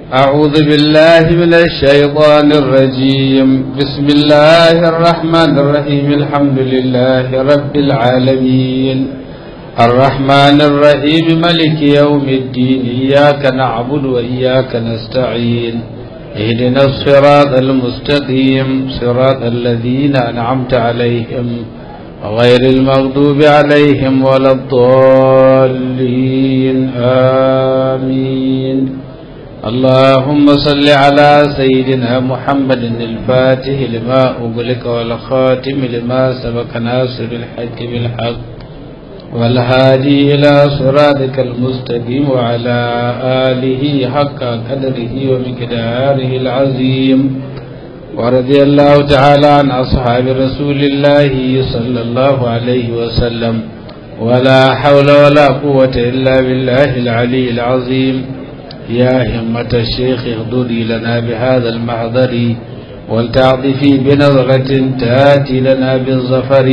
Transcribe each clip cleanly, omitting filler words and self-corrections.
أعوذ بالله من الشيطان الرجيم. بسم الله الرحمن الرحيم. الحمد لله رب العالمين الرحمن الرحيم ملك يوم الدين. إياك نعبد وإياك نستعين. اهدنا الصراط المستقيم صراط الذين أنعمت عليهم غير المغضوب عليهم ولا الضالين. آمين. اللهم صل على سيدنا محمد الفاتح لما أغلق والخاتم لما سبق ناصر الحق بالحق والهادي إلى صراطك المستقيم وعلى آله حق قدره ومقداره العظيم. ورضي الله تعالى عن أصحاب رسول الله صلى الله عليه وسلم. ولا حول ولا قوة إلا بالله العلي العظيم. يا همة الشيخ اغضري لنا بهذا المحضر ولتعطفي بنظرة تأتي لنا بالظفر.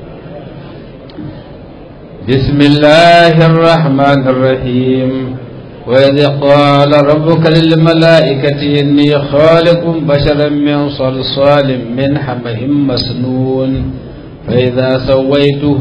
بسم الله الرحمن الرحيم. وإذ قال ربك للملائكة إني خالق بشرا من صلصال من حمأ مسنون فإذا سويته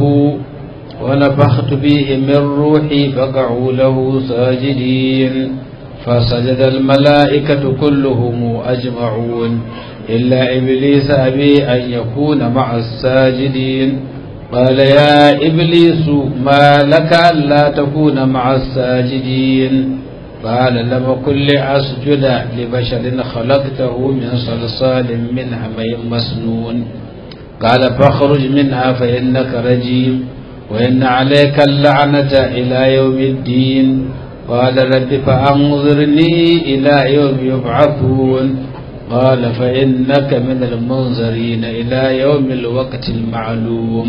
ونفخت فيه من روحي فقعوا له ساجدين فسجد الملائكة كلهم أجمعون إلا إبليس أبي أن يكون مع الساجدين. قال يا إبليس ما لك ألا تكون مع الساجدين؟ قال لم أكن لأسجد لبشر خلقته من صلصال من حمأ مسنون. قال فاخرج منها فإنك رجيم وإن عليك اللعنة إلى يوم الدين. قال رب فأنظرني إلى يوم يبعثون. قال فإنك من المنظرين إلى يوم الوقت المعلوم.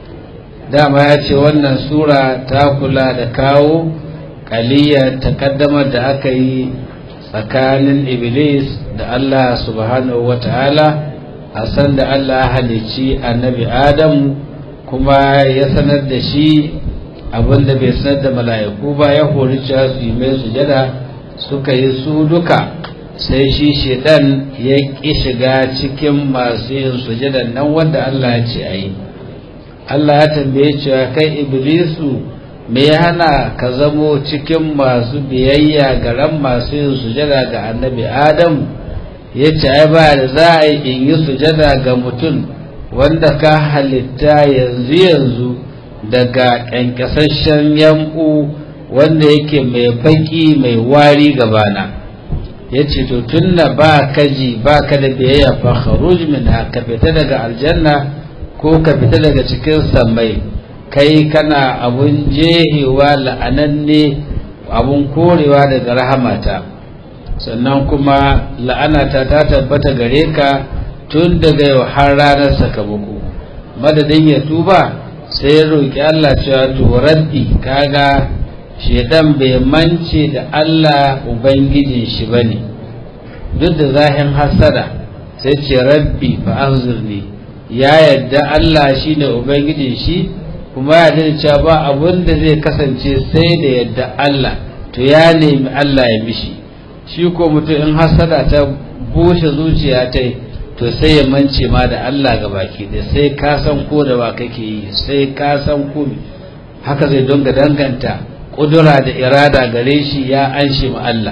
dama ya ce wannan sura ta kula da kawo kaliyar takaddamar da aka yi tsakanin iblis da Allah subhanahu wata'ala a san da Allah halicci annabi Adamu kuma ya sanar da shi abinda bai sanar da mala'iku ba, ya hori cewa su yi mai sujada suka yi su duka, sai shi shedan ya ƙi shiga cikin masu yin sujadan nan wanda Allah ya ce a yi. Allah ya tambaye cewa kai Iblisu me ya hana ka zamo cikin masu biyayya ga ran masu yin sujada ga annabi Adamu? Ya ce ai ba da za a yi in yi sujada ga mutum wanda ka halitta yanzu daga ƙyanƙyasashen yamɓu wanda yake mai baƙi mai wari gabana. Ya ce to tunna ba ka ji ba ka da biyayya fa kharuj minha, ka fita daga aljanna ko ka fita daga cikin samai, kai kana abun jehewa la'ananne abun korewa daga rahamata, sannan kuma la'anata ta tabbata gare ka tun daga yau har ranar sakamako. Madadin ya tuba sai ya roƙi Allah cewa to rabbi, kaga shedan bai mance da Allah ubangijin shi bane, duk da zahin hasada sai ce rabbi fa anzurni, ya yadda Allah shine ubangijin shi kuma ya yarda cewa ba abun da zai kasance sai da yadda Allah, to ya nemi Allah ya mishi. Shi ko mutum in hasada ta bushe zuciya ta to sai ya mance ma da Allah ga baki da sai ka san ko da ba kake yi, sai ka san ko haka zai donga danganta kudura da irada gare shi ya anshe ma Allah.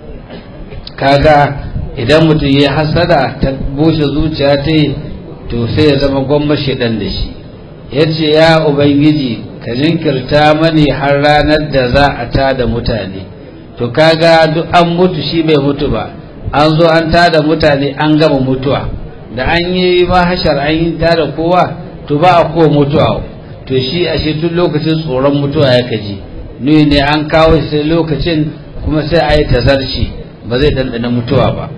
Kaga idan mutum ya hasada ta bushe zuciya ta to sai ya zama gwamma shedan da shi. Yace ya ubangiji ka jinkirta mani har ranar da za a tada mutane. To kaga duk an mutu shi bai mutu ba, an zo an tada mutane an gama mutuwa, da an yi mahashar an yi tada kowa to ba a kowa mutuwa. To shi ashe tun lokacin tsoron mutuwa ya kaji ni ne an kawo sai lokacin kuma sai a yi tazarci ba zai dandana mutuwa ba.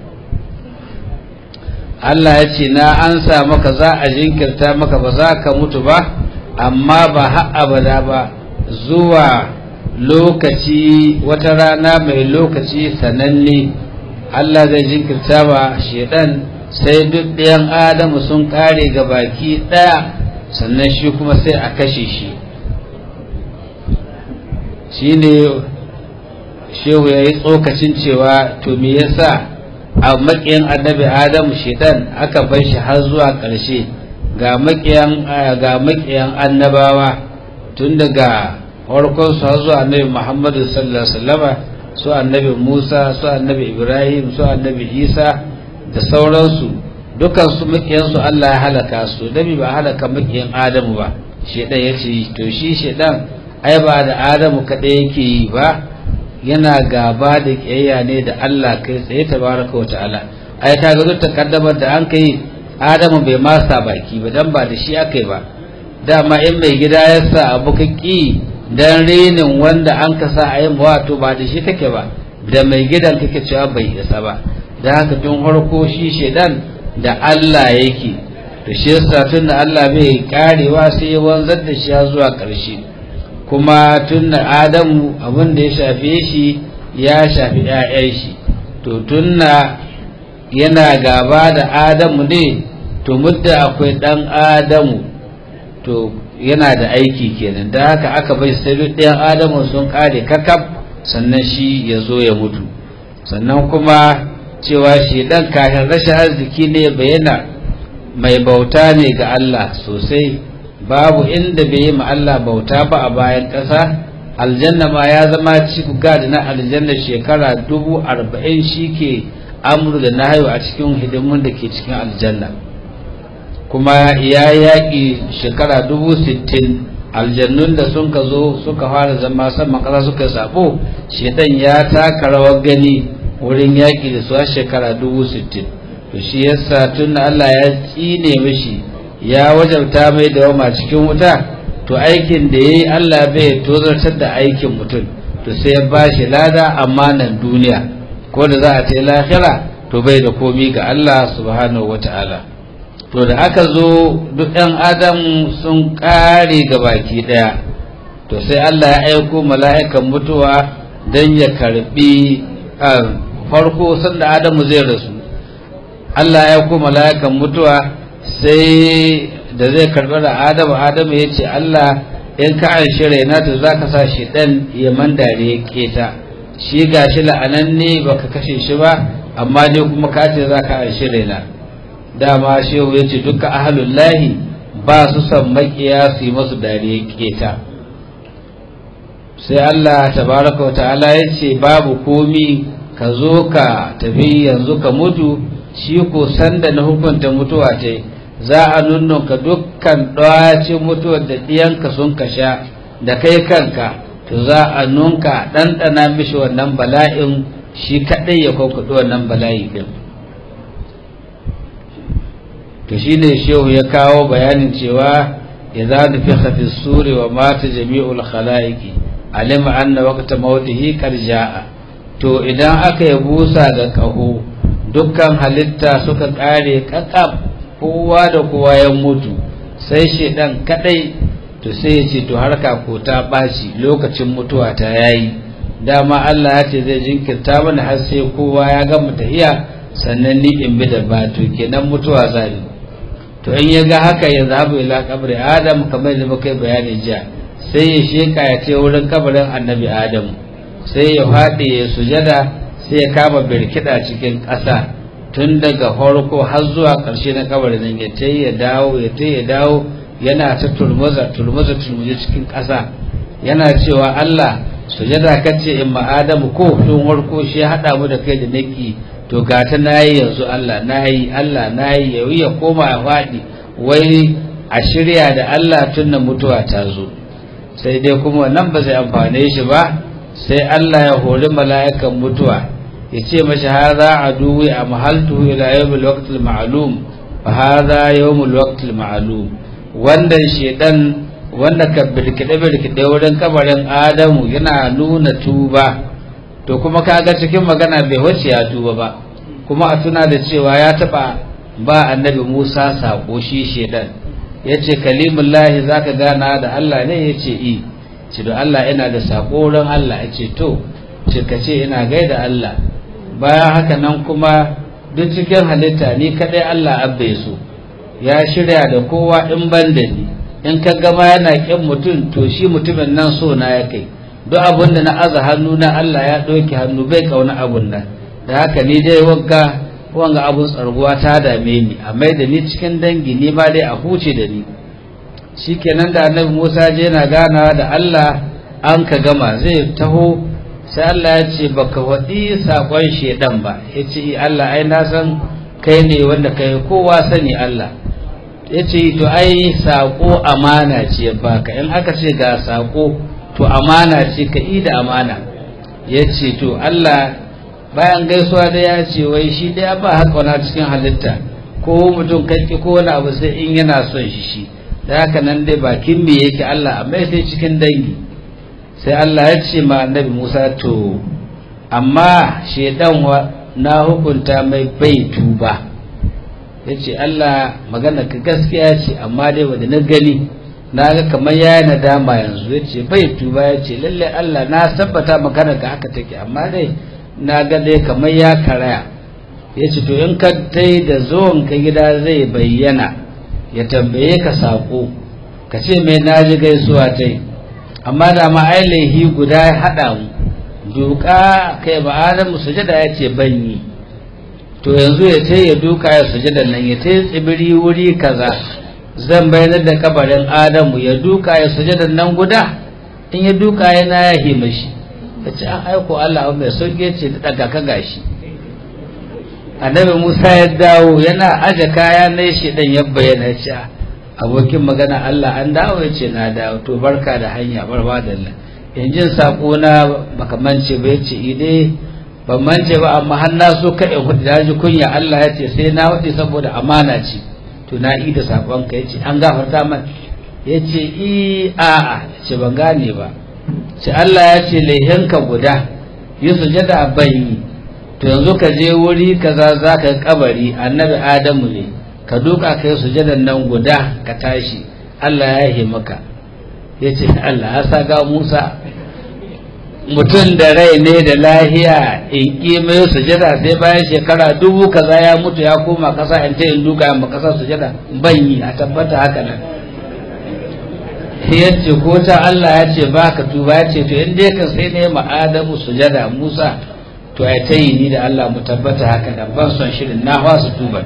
Allah ya ce na ansa maka, za a jinkirta maka, ba za ka mutu ba, amma ba har abada ba, zuwa lokaci wata rana mai lokaci sananne Allah zai jinkirta ba shedan sai duk ɗayan Adamu sun kare ga baki ɗaya, sannan shi kuma sai a kashe shi. Shine shehu ya yi tsokacin cewa to me yasa a makiyan annabi Adamu shedan aka bar shi har zuwa ƙarshe ga makiyan annabawa tun daga farkon su har zuwa annabi Muhammadu sallallahu alaihi wasallama, su annabi Musa, su annabi Ibrahim, su annabi Isa da sauransu, dukan su makiyan su Allah ya halaka su. Nabi ba halaka makiyan Adamu ba. Shedan yace to shi shedan ai ba da Adamu kadai yake yi ba, yana gaba da kiyayya ne da Allah kai tsaye tabaraka wa ta'ala. Ai kaga duk takaddamar da an kai Adamu bai masa baki ba, dan ba da shi akai ba. Dama in mai gida ya sa abu kaki dan renin wanda an ka sa a yi wato ba da shi kake ba, da mai gidan kake cewa bai isa ba. Da haka tun farko shi shedan da Allah yake, to shi yasa tun da Allah bai karewa sai ya wanzar da shi zuwa ƙarshe. Kuma tun da Adamu abin da ya shafe shi ya shafi ƴaƴan shi, to tun da yana gaba da Adamu ne, to mudda akwai ɗan Adamu to yana da aiki kenan. Da haka aka bai sai ɗayan Adamu sun kare kakaf sannan shi ya zo ya mutu. Sannan kuma cewa shi dan kafin rashin arziki ne bayyana mai bauta ne ga Allah sosai, babu inda bai yi ma Allah bauta ba a bayan ƙasa. Aljanna ma ya zama chief guard na aljanna shekara 40,000 shi ke amru da nahayu a cikin hidimun da ke cikin aljanna. Kuma ya yaƙi shekara 60,000 aljannun da sun ka zo suka fara zama saman ƙasa suka sabo, shedan ya taka rawar gani wurin yaƙi da su a shekara 60,000. to shi yasa tun Allah ya tsine mishi ya wajabta mai dawama cikin wuta, to aikin da yayi Allah bai tozartar da aikin mutum, to sai ya bashi lada amma nan duniya, ko da za a ta lahira to bai da komi ga Allah subhanahu wataala. To da aka zo duk ɗan adam sun ƙare gabaki ɗaya, to sai Allah ya aiko mala'ikan mutuwa don ya karbi farko sanda Adamu zai rasu. Allah ya aiko mala'ikan mutuwa sai da zai karbi da Adamu ya ce Allah in ka an shirya na to za ka sa shi ɗan ya mandare ya keta shi gashi la'ananne baka kashe shi ba, amma dai kuma ka ce za ka an shirya na. Dama shehu ya ce duka ahalullahi ba su san makiya su yi masu dariya keta. Sai Allah tabaraka wa ta'ala ya ce babu komi, ka zo ka tafi yanzu ka mutu, shi ko sanda na hukunta mutuwa ta za a nunnunka dukkan ɗacin mutuwar da ɗiyanka sun ka sha da kai kanka, to za a nunka ɗanɗana mishi wannan bala'in, shi kaɗai ya kwakwaɗi wannan bala'i ɗin. to shine shehu ya kawo bayanin cewa idza nufikha fi suri wa mata jami'ul khalaiqi alima anna waqta mautihi qad jaa. To idan aka yi busa ga kaho dukkan halitta suka kare kakaf, kowa da kowa ya mutu sai shedan kadai, to sai ya ce to harka ko ta baci, lokacin mutuwa ta yayi. Dama Allah ya ce zai jinkirta mana har sai kowa ya gama tahiya sannan ni in bi da batu, kenan mutuwa zai. To in ya ga haka ya zahabu ila kabri Adam, kamar da muka yi bayani jiya, sai ya sheka ya ce wurin kabarin annabi Adam, sai ya faɗi ya sujada, sai ya kama birkida cikin ƙasa tun daga farko har zuwa ƙarshe na kabarin nan, ya ce ya dawo ya ce ya dawo, yana ta turmuza cikin ƙasa, yana cewa Allah sujada kace in ma Adamu ko tun farko shi ya haɗa mu da kai da naki, to gata nayi yanzu Allah nayi yayi ya koma ya faɗi wai a shirya da Allah tun da mutuwa ta zo. Sai dai kuma nan ba zai amfane shi ba, sai Allah ya hori mala'ikan mutuwa ya ce mashi hadha aduwi amhaltuhu ila yawmil waqtil ma'lum fa hadha yawmul waqtil ma'lum. Wannan shedan wanda ka birkide wurin kabarin Adamu yana nuna tuba, to kuma kaga cikin magana bai wace ya tuba ba. Kuma a tuna da cewa ya taba ba annabi Musa sako shi shedan, yace kalimullahi zaka gana da Allah ne, yace ce da Allah ina da sako wurin Allah, yace to ce kace ina gaida Allah. Bayan haka nan kuma duk cikin halitta ni kadai Allah abbe su, ya shirya da kowa in ban da ni, in ka gama yana kin mutum to shi mutumin nan so na ya kai, duk abun da na aza hannu na Allah ya ɗauki hannu bai kauna abun nan da haka ni dai wanga abun tsarguwa ta dame ni a mai da ni cikin dangi ni ma dai a huce da ni shikenan da annabi Musa je na ganawa da Allah an ka gama zai taho sai Allah ya ce baka waɗi saƙon shedan ba ya ce Allah ai na san kai ne wanda kai kowa sani Allah ya ce to ai saƙo amana ce baka in aka ce ga saƙo to amana ce ka yi da amana ya ce to Allah bayan gaisuwa da ya ce wai shi dai ba haƙona cikin halitta ko mutum kai ko wani abu sai in yana son shi da haka nan dai bakin me yake Allah amma sai cikin dangi sai Allah ya ce ma annabi Musa to amma shedan na hukunta mai bai tuba yace Allah magana ka gaskiya ce amma dai wanda na gani na ga kamar yayi nadama yanzu yace bai tuba yace lalle Allah na tabbata magana ka haka take amma dai na ga dai kamar ya karaya yace to in ka tai da zuwan ka gida zai bayyana ya tambaye ka sako ka ce mai naji gaisuwa tai amma da ma ai laihi guda ya hada mu duka kai ba Adamu sujada yace ban yi to yanzu ya ce ya duka ya sujada nan ya ce tsibiri wuri kaza zan bayyana da kabarin Adamu ya duka ya sujada nan guda in ya duka yana ya hima shi yace an aiko Allah mai sauke ce da daga ka gashi annabi Musa ya dawo yana aje kaya ne shi dan ya bayyana ce abokin magana Allah an dawo yace na dawo to barka da hanya barba da Allah injin sako na baka mance ba yace ide ban mance ba amma har na so ka in hudu daji kunya Allah yace sai na wadi saboda amana ce to na ida sakon ka yace an gafarta man yace a'a ce ban gane ba ce Allah yace laihinka guda yi sujada bai to yanzu ka je wuri kaza zaka kabari annabi Adamu ne ka duka kai sujadan nan guda ka tashi Allah ya yi maka yace Allah ya saka Musa mutum da rai ne da lahiya in mai sujada sai bayan shekara 1000 kaza ya mutu ya koma kasa in ta in duka in kasa sujada ban yi a tabbata haka nan yace ko ta Allah ya ce baka tuba yace to in dai ka sai ne ma Adamu sujada Musa to ai tayi ni da Allah mu tabbata haka nan ban son shirin na wasu tuba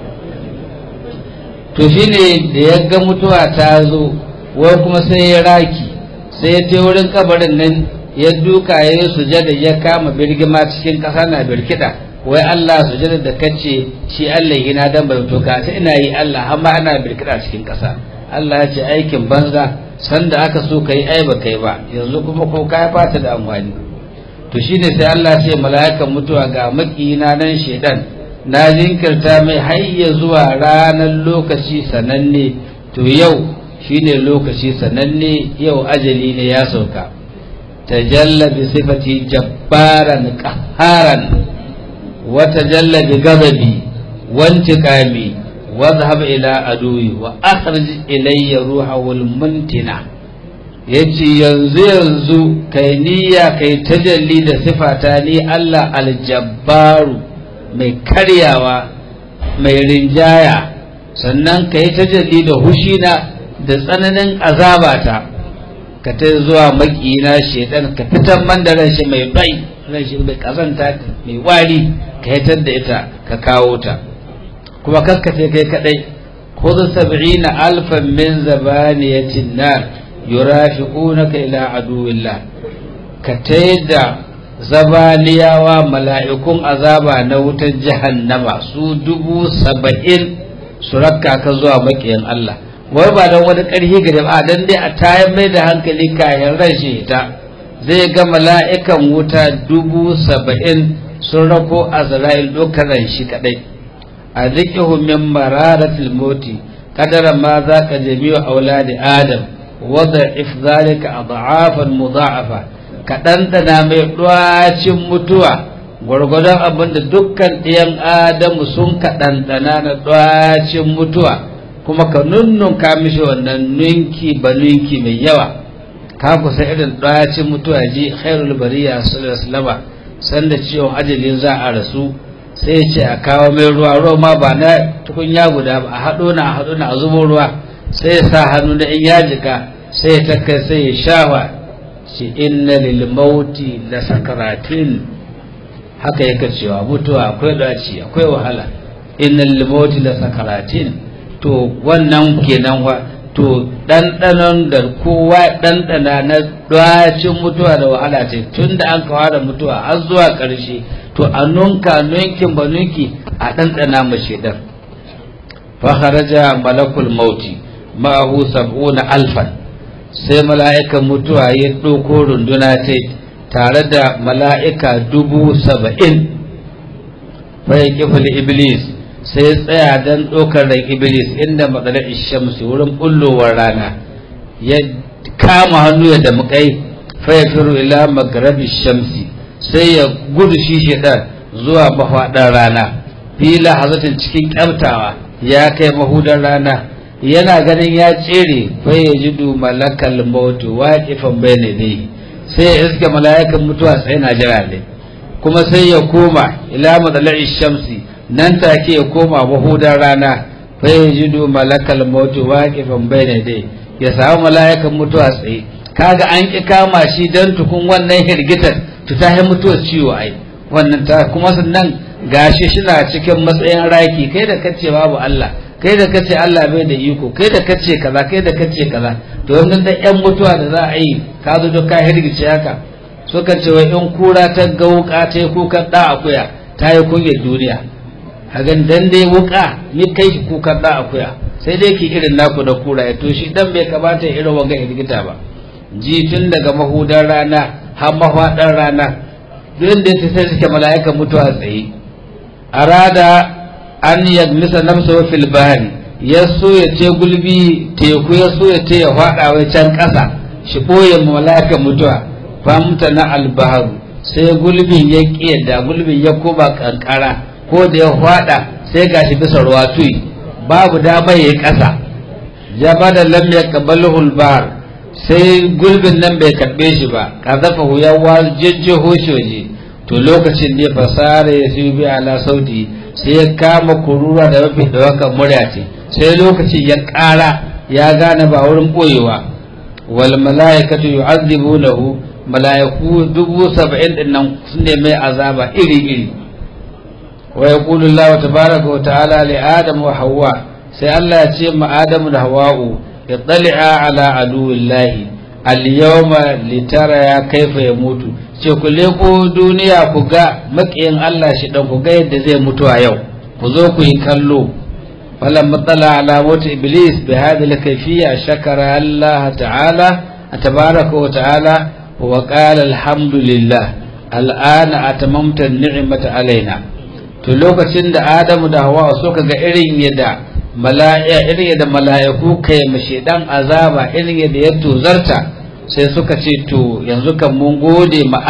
to shine da ya ga mutuwa ta zo wai kuma sai ya raki sai ya je wurin kabarin nan ya duka ya yi sujada ya kama birgima cikin ƙasa na birkida wai Allah sujada da kace shi Allah yana dan bai to ka ta ina yi Allah amma ana birkida cikin ƙasa Allah ya ce aikin banza sanda aka so kai ai ba kai ba yanzu kuma ko kai fata da amfani to shine sai Allah ce mala'ikan mutuwa ga makina nan shedan na jinkirta mai hayya zuwa ranar lokaci sananne to yau shine lokaci sananne yau ajali ne ya sauka tajalla bi sifati jabbaran qaharan wa tajalla bi ghadabi wa intiqami wadhhab ila aduwi wa akhrij ilayya ruhul muntina yace yanzu kai niyya kai tajalli da sifata ni Allah aljabbaru mai karyawa mai rinjaya sannan kai tajalli da hushina da tsananin azabata ka ta zuwa makina shedan ka fitan man da ranshi mai bai ranshi mai kazanta mai wari ka hitar da ita ka kawo ta kuma kaskace kai kadai khudh 70,000 min zabaniyatin nar yurafiqunaka ila aduwillah ka taida zabaniyawa mala'ikun azaba na wutar jahannama su 70,000 su rakka ka zuwa makiyan Allah wai ba don wani ƙarfi ga jama'a dan dai a tayar mai da hankali kayan rashi ta zai ga mala'ikan wuta 70,000 sun rako Azrail dokaran shi kadai a zikihu min mararatil mauti kadara ma za ka jami'u auladi adam wadda if zalika adhafan mudha'afa ka dandana mai ɗwacin mutuwa gwargwadon abinda dukkan ɗiyan adamu sun ka dandana na ɗwacin mutuwa kuma ka nunnunka mishi wannan ninki ba ninki mai yawa ka kusa irin ɗwacin mutuwa ji khairul bariya sallallahu alaihi wasallam sanda ciwon ajalin za a rasu sai ya ce a kawo mai ruwa ma ba na tukunya guda ba a haɗo na a zubo ruwa sai ya sa hannu da in ya jika sai ya takai sai ya shawa shi inna lil mauti la sakaratin haka yake cewa mutuwa akwai daci akwai wahala inna lil mauti la sakaratin to wannan kenan wa to dandanon da kowa dandana na dacin mutuwa da wahala ce tunda an kawo da mutuwa har zuwa karshe to a nunka nunkin ba nunki a dandana mu shedar fa kharaja malakul mauti ma'ahu 70,000 sai mala'ikan mutuwa ya ɗauko runduna ce tare da mala'ika 70,000 fai kifin iblis sai tsaya don ɗaukar ran iblis inda matsalar ishamsu wurin bullowar rana ya kama hannu ya damukai fai firu ila magarabi shamsi sai ya gudu shi shaidan zuwa mafaɗar rana fila hazatin cikin ƙyamtawa ya kai mahudar rana yana ganin ya tsere fai ya jidu malakal mautu waƙifan bai ne sai ya iska mala'ikan mutuwa tsaye na jira ne kuma sai ya koma ila matsalar shamsi nan take ya koma mahudar rana fai ya jidu malakal mautu waƙifan bai ne ya samu mala'ikan mutuwa tsaye kaga an ƙi kama shi don tukun wannan hirgitar ta mutuwar ciwo ai wannan ta kuma sannan gashi shina cikin matsayin raki kai da kace babu Allah kai da kace Allah bai da iko kai da kace kaza kai da kace kaza to wannan da ƴan mutuwa da za a yi ka zo da ka hirgice haka so ka ce wai in kura ta ga wuka ta yi kukan da akuya ta yi kunyar duniya hagan dan dai wuka ni kai ki kukan da akuya sai dai ki irin naku da kura ya to shi dan bai kamata irin wanga hirgita ba ji tun daga mahudar rana har mafaɗar rana duk da ta sai suke mala'ikan mutuwa tsaye arada an yagmisa nafsa fil bahri ya so ya ce gulbi teku ya so ya ce ya faɗa wai can ƙasa shi ɓoye mala'ikan mutuwa famta na albaharu sai gulbin ya ƙiyada gulbin ya koma kankara ko da ya faɗa sai gashi bisa ruwa tuyi babu dama ya ƙasa jabada lam yaqbaluhu al-bahr sai gulbin nan bai karbe shi ba kazafa huyawa jejjeho shi waje to lokacin ne fasara ya su bi ala sauti sai ya kama kurura da mafi dawakan murya ce sai lokacin ya ƙara ya gane ba wurin boyewa wal malaikatu yu'adhibunahu malaiku 70,000 din nan sun ne mai azaba iri iri wa yaqulu Allah tabaaraka wa ta'ala li adam wa hawa sai Allah ya ce ma Adamu da Hawwa'u yattali'a ala aduwillahi al-yawma litara kaifa yamutu ce ku leko duniya ku ga makiyin Allah shi dan ku ga yadda zai mutu a yau ku zo ku yi kallo falam matala ala mut iblis bi hadhihi al-kayfiyya shakara Allah ta'ala tabaraka wa ta'ala wa qala alhamdulillah al'ana atamamta an-ni'mata alaina to lokacin da Adamu da Hawwa suka ga irin yadda irin yadda mala'iku kai mashi dan azaba irin yadda ya tozarta sai suka ce to yanzu kan mun gode ma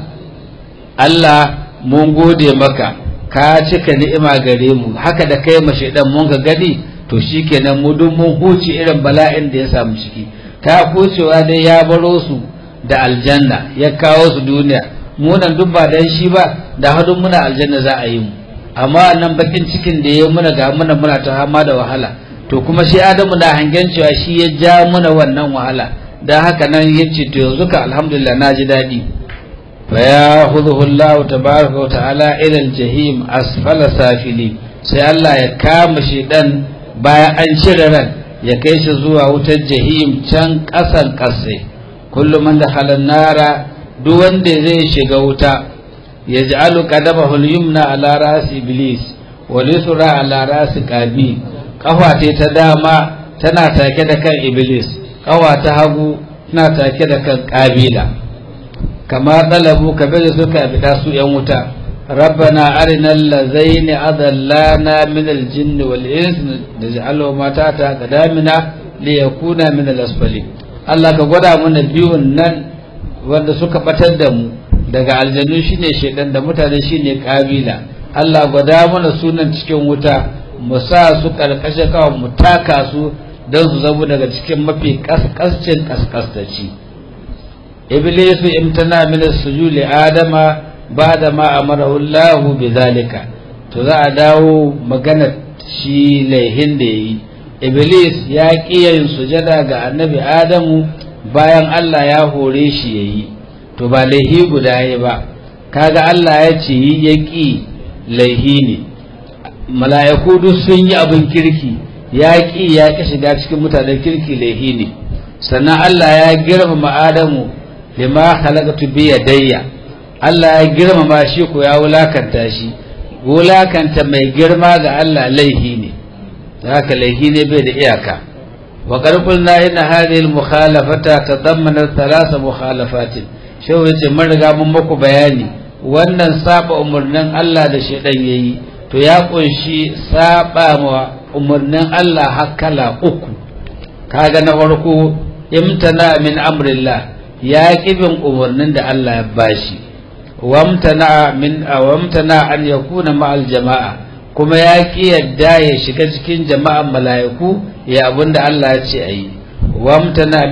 Allah mun gode maka ka cika ni'ima gare mu haka da kai mashi dan mun ga gani to shikenan mu duk mun huce irin bala'in da ya samu ciki ta hucewa dai ya baro su da aljanna ya kawo su duniya mu nan duk ba dan shi ba da hadin muna aljanna za a yi mu amma nan bakin cikin da ya muna ga muna ta hama da wahala to kuma shi Adamu na hangen cewa shi ya ja muna wannan wahala dan haka nan yace to yanzu ka alhamdulillah naji dadi fa ya khudhu Allah tabaaraka wa ta'ala ila al-jahim asfala safili sai Allah ya kama shi dan bayan an cire ran ya kai shi zuwa wutar jahim can kasan kasai kullu man dakhala an-nara duk wanda zai shiga wuta yaj'alu qadamahu al-yumna ala ra'si iblis wa al-yusra ala ra'si qabil kafa ta dama tana take da kan iblis kafa ta hagu tana take da kan qabila kama talabu kabir suka bida su yan wuta rabbana arinal ladaini adallana min al-jinn wal ins naj'alu ma ta'ata qadamina liyakuna min al-asfali Allah ka gwada mana biyun nan wanda suka batar da mu daga aljannu shine shedan da mutane shine kabila Allah gwada mana sunan cikin wuta mu sa su karkashe kawo mu taka su don su zama daga cikin mafi kaskascin kaskastaci iblisu imtana min as-sujud li adama ba'da ma amarahu Allah bidhalika to za a dawo magana shi laihin da yi iblis ya ƙi yin sujada ga annabi adamu bayan Allah ya hore shi yayi to ba laihi guda yayi ba kaga Allah ya ce yi yaki laihi ne mala'iku duk sun yi abin kirki ya ki shiga cikin mutanen kirki laihi ne sannan Allah ya girmama Adamu lima khalaqtu bi yadayya Allah ya girmama shi ko ya wulakanta shi wulakanta mai girma ga Allah laihi ne haka laihi ne bai da iyaka wa qarqulna inna hadhihi al-mukhalafata tadammanat thalath mukhalafatin shehu yace mun riga mun muku bayani wannan saba umurnin Allah da shedan yayi to ya kunshi saba wa umurnin Allah hakala uku kaga na farko imtana min amrillah ya kibin umurnin da Allah ya bashi wamtana an yakuna ma'al jama'a kuma ya ki yadda ya shiga cikin jama'an mala'iku ya abinda Allah ya ce ayi wamtana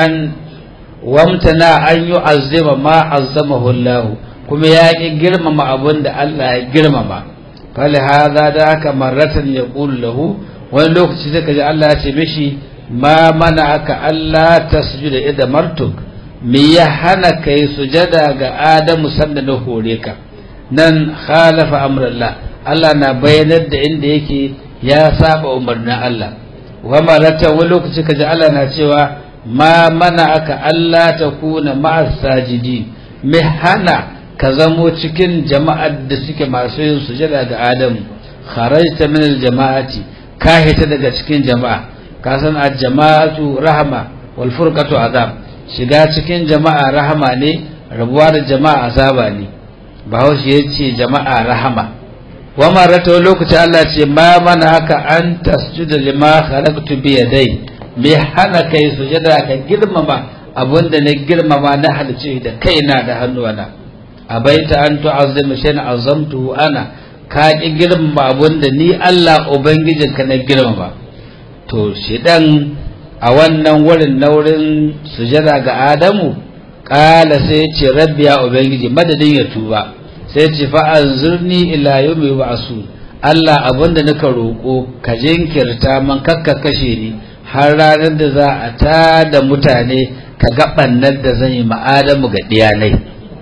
an yu'azzima ma azzamahu Allah kuma ya ki girmama abinda Allah ya girmama fali hadha da haka marratan yaqulu lahu wani lokaci sai kaji Allah ya ce mishi ma mana'aka Allah tasjuda idan martuk me ya hana kai sujada ga Adamu sanda na hore ka nan khalafa amrullah Allah na bayanar da inda yake ya saba umarnin Allah wa maratan wani lokaci kaji Allah na cewa ma mana aka Allah ta kuna ma'as sajidi me hana ka zamo cikin jama'ar da suke masu yin sujada ga Adamu kharajta min aljama'ati ka hita daga cikin jama'a ka san al-jama'atu rahma wal furqatu azab shiga cikin jama'a rahama ne rabuwa da jama'a azaba ne bahaushe ya ce jama'a rahama wa marata lokaci Allah ce ma mana haka an tasjuda lima khalaqtu bi yadai me hana kai sujada ka girmama abinda na girmama na halice da kaina da hannuwana abaita an tu'azzima shay'an azamtu ana ka ki girmama abinda ni Allah ubangijinka na girmama to shedan a wannan wurin na wurin sujada ga Adamu kala sai ce rabbi ya ubangiji madadin ya tuba sai ce fa anzurni ila yawmi yub'asu Allah abinda nika roko ka jinkirta man kakka kashe ni har ranar da za a tada mutane ka ga bannar da zan yi ma Adamu ga diyanai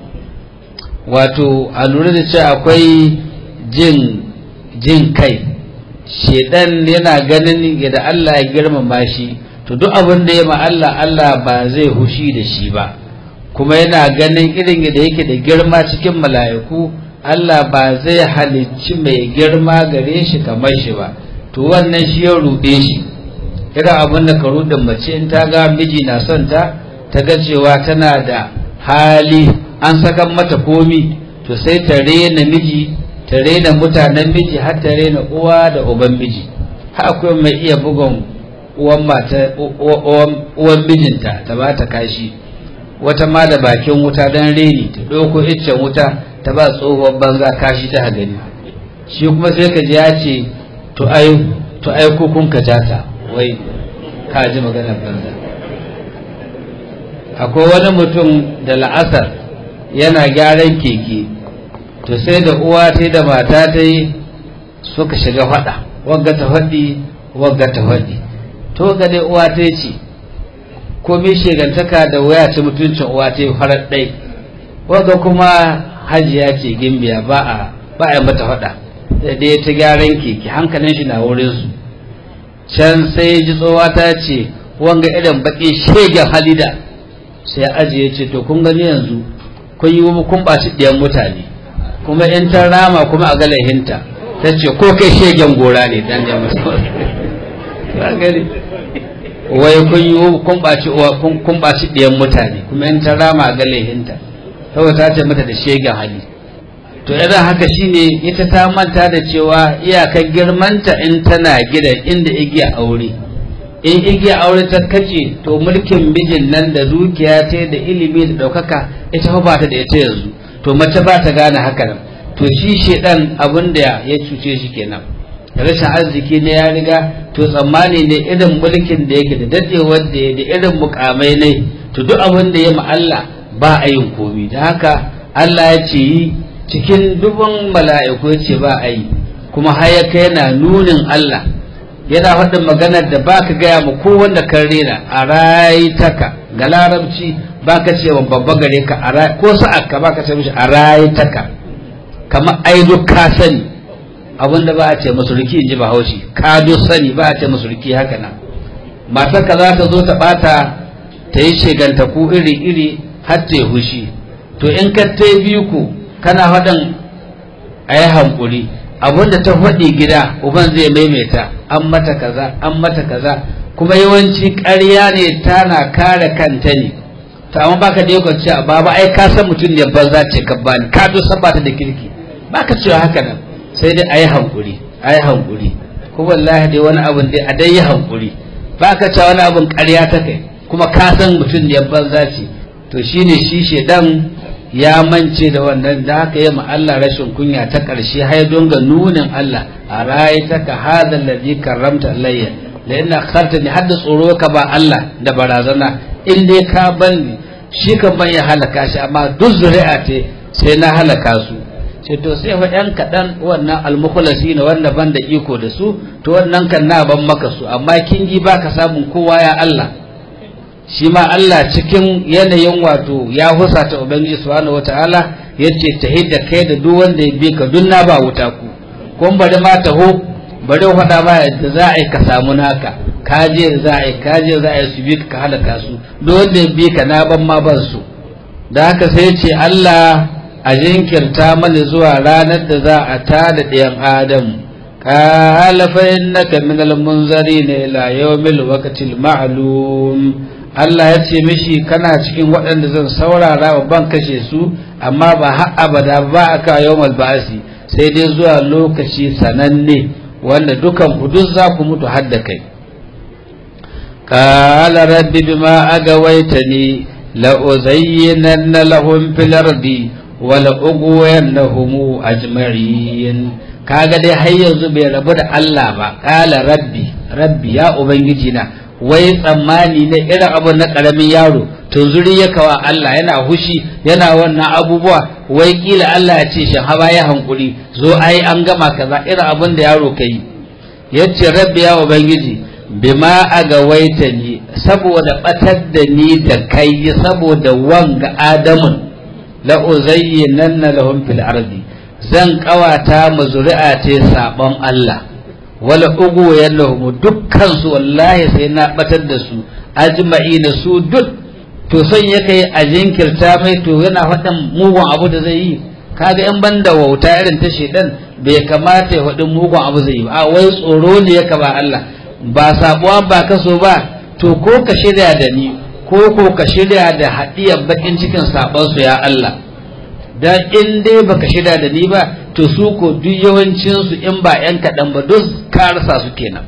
wato a lura da cewa akwai jin kai shedan yana ganin da Allah ya girmama shi to duk abin da ya ma Allah ba zai hushi da shi ba kuma yana ganin irin da yake da girma cikin mala'iku Allah ba zai halicci mai girma gare shi kamar shi ba to wannan shi ya rude shi irin abin da ka rude mace in ta ga miji na son ta ga cewa tana da hali an saka mata komi to sai ta rena miji ta rena mutanen miji har ta rena uwa da uban miji har akwai mai iya bugun uwan mijinta ta ba ta kashi wata ma da bakin wuta don reni ta ɗauko iccen wuta ta ba tsohuwar banza kashi ta gani shi kuma sai ka ji ya ce to ai kukun ka jata wai ka ji maganar banza akwai wani mutum da la'asar yana gyaran keke to sai da uwa ta da mata ta yi suka shiga faɗa wagga ta faɗi to ga dai uwa ta ce komai shegantaka da waya ce mutuncin uwa ta farar ɗai wanda kuma hajiya ce gimbiya ba a mata faɗa da dai ta gyaran keke hankalin shi na wurin su can sai ji tsowa ta ce wanga irin baki shegen halida sai ajiye ce to kun gani yanzu kun yi kun ɓaci ɗiyan mutane kuma in ta rama kuma a galahinta ta ce ko kai shegen gora ne dan ya mutu wai kun yi kun ɓaci ɗiyan mutane kuma in ta rama ga laihinta saboda ta ce mata da shegen hali to idan haka shine ita ta manta da cewa iyakar girmanta in tana gidan inda igiya aure in igiya aure ta kace to mulkin mijin nan da dukiya ta da ilimi da ɗaukaka ita ba ta da ita yanzu to mace ba ta gane haka nan to shi shedan abin da ya cuce shi kenan rashin arziki ne ya riga to tsammani ne irin mulkin da yake da dadewar da ya da irin mukamai ne to duk abin da ya ma Allah ba a yin komi da haka Allah ya ce yi cikin dubun mala'iku ya ce ba a yi kuma hayaka yana nunin Allah yana faɗin maganar da ba ka gaya ma ko wanda kan rena a rayitaka ga larabci baka ce babba gare ka ko sa'a ka baka ce mishi araitaka kamar ai duk ka sani abinda ba a ce musulki inji Bahaushe ka duk sani ba a ce musulki haka nan matar ka za ta zo ta bata ta yi sheganta ku iri har ta hushi to in ka tai biyu ku kana faɗin ayi hankuri abinda ta faɗi gida uban zai maimaita an mata kaza kuma yawanci ƙarya ne tana kare kanta ne to amma baka da yakon cewa baba ai ka san mutum ne banza ce ka bani ka do san bata da kirki baka cewa haka nan sai dai ayi hankuri ko wallahi dai wani abun dai a dai yi hankuri baka cewa wani abun ƙarya ta kai kuma ka san mutum ne banza ce to shine shi shedan ya mance da wannan da haka yi ma Allah rashin kunya ta ƙarshe har donga nunin Allah a ra'aytaka hadha alladhi karramta alayya la inna akhtartani hadda tsoro ka ba Allah da barazana in dai ka bani shi kan ban ya halaka shi amma duk zuri'a ce sai na halaka su sai to sai fa ɗan kaɗan wannan almukhlasina wanda ban da iko da su to wannan kan na ban maka su amma kin ji baka samun kowa ya Allah shi ma Allah cikin yanayin wato ya husata ubangiji subhanahu wataala yace tahidda kai da duk wanda ya bi ka dunna ba wuta ku kun bari ma taho bari faɗa ba yadda za a yi ka samu naka kaje za a yi su bi ka halaka su duk wanda ya bi ka na ban ma ban su da haka sai ce Allah a jinkirta mana zuwa ranar da za a tada ɗayan Adam qala fa innaka minal munzarin ila yawmil waqtil ma'lum Allah ya ce mishi kana cikin waɗanda zan saurara wa ban kashe su amma ba har abada ba aka yawmal ba'si sai dai zuwa lokaci sananne wanda dukan ku duk za ku mutu har da kai qala rabbi bima agawaitani la uzayyinanna lahum fil ardi wa la ughwiyannahum ajma'in kaga dai har yanzu bai rabu da Allah ba qala rabbi ya ubangiji na wai tsammani ne irin abu na karamin yaro tunzuri ya kawa Allah yana hushi yana wannan abubuwa wai kila Allah ya ce shi haba ya hankuri zo ai an gama kaza irin abin da yaro kai yace rabbi ya ubangiji bima agawaitani saboda batar da ni da kai saboda wanga adamun la uzayyinanna lahum fil ardi zan kawata mu zuri'a ce sabon Allah wala ugu yallahum dukkan su wallahi sai na batar da su ajma'ina su duk to son ya kai a jinkirta mai to yana faɗin mugun abu da zai yi kaga in banda wauta irin ta shedan bai kamata ya faɗin mugun abu zai yi ba wai tsoro ne ya kaba Allah ba sabuwa ba kaso ba to ko ka shirya da ni ko ka shirya da hadiyar bakin cikin sabon su ya Allah dan in dai baka shirya da ni ba to su ko duk yawancin su in ba yan kadan ba duk ka rasa su kenan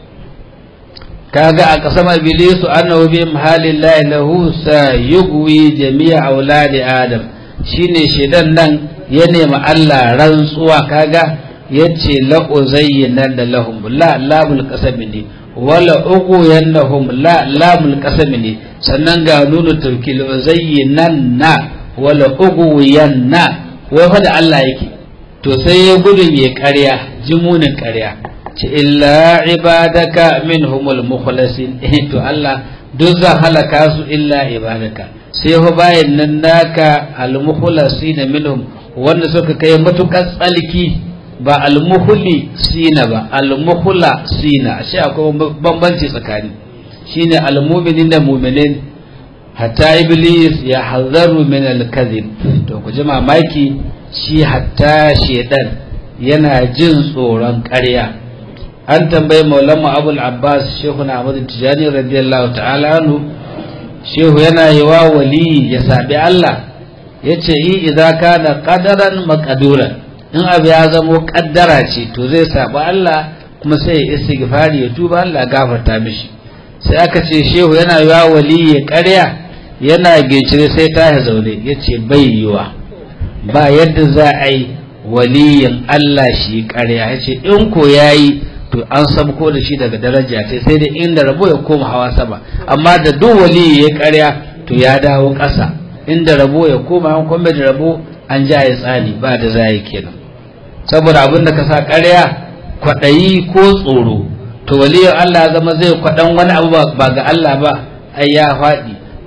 kaga a kasama iblisu annahu bi mahalillahi lahu sayugwi jami'a auladi adam shine shedan nan ya nemi Allah rantsuwa kaga yace la uzayyinan lahum la lamul qasami ne wala ughwiyannahum la lamul qasami ne sannan ga nunu tawkil uzayyinan wala ughwiyanna wai fa da Allah yake to sai ya gudun ya ƙarya jimunin ƙarya ce illa ibadaka minhumul mukhlasin to Allah duk zan halaka su illa ibadaka sai ho bayan nan naka al mukhlasin minhum wanda suka kai matukar tsalki ba al mukhlisina ba al mukhlasina shi akwai bambanci tsakani shine al mu'minin da mu'minin hatta iblis ya hazaru min al kadhib to ku ji mamaki shi hatta shedan yana jin tsoron ƙarya an tambayi maulama abul abbas shehu na ahmadu tijani radiyallahu ta'ala anhu shehu yana yi wa wali ya sabi Allah ya ce yi idza kana qadaran maqduran in abu ya zamo kaddara ce to zai sabi Allah kuma sai ya istighfari ya tuba Allah gafarta mishi sai aka ce shehu yana yi wa wali ya ƙarya yana gincire sai ta zaune ya ce bai yiwa ba yadda za a yi waliyin Allah shi ƙarya ya ce in ko yayi to an sabko da shi daga daraja sai da inda rabo ya koma hawa sama amma da duk wali ya ƙarya to ya dawo ƙasa inda rabo ya koma an kuma da rabo an ja ya tsani ba da zai kenan saboda abin da ka sa ƙarya kwaɗayi ko tsoro to waliyin Allah zama zai kwaɗan wani abu ba ga Allah ba ai ya faɗi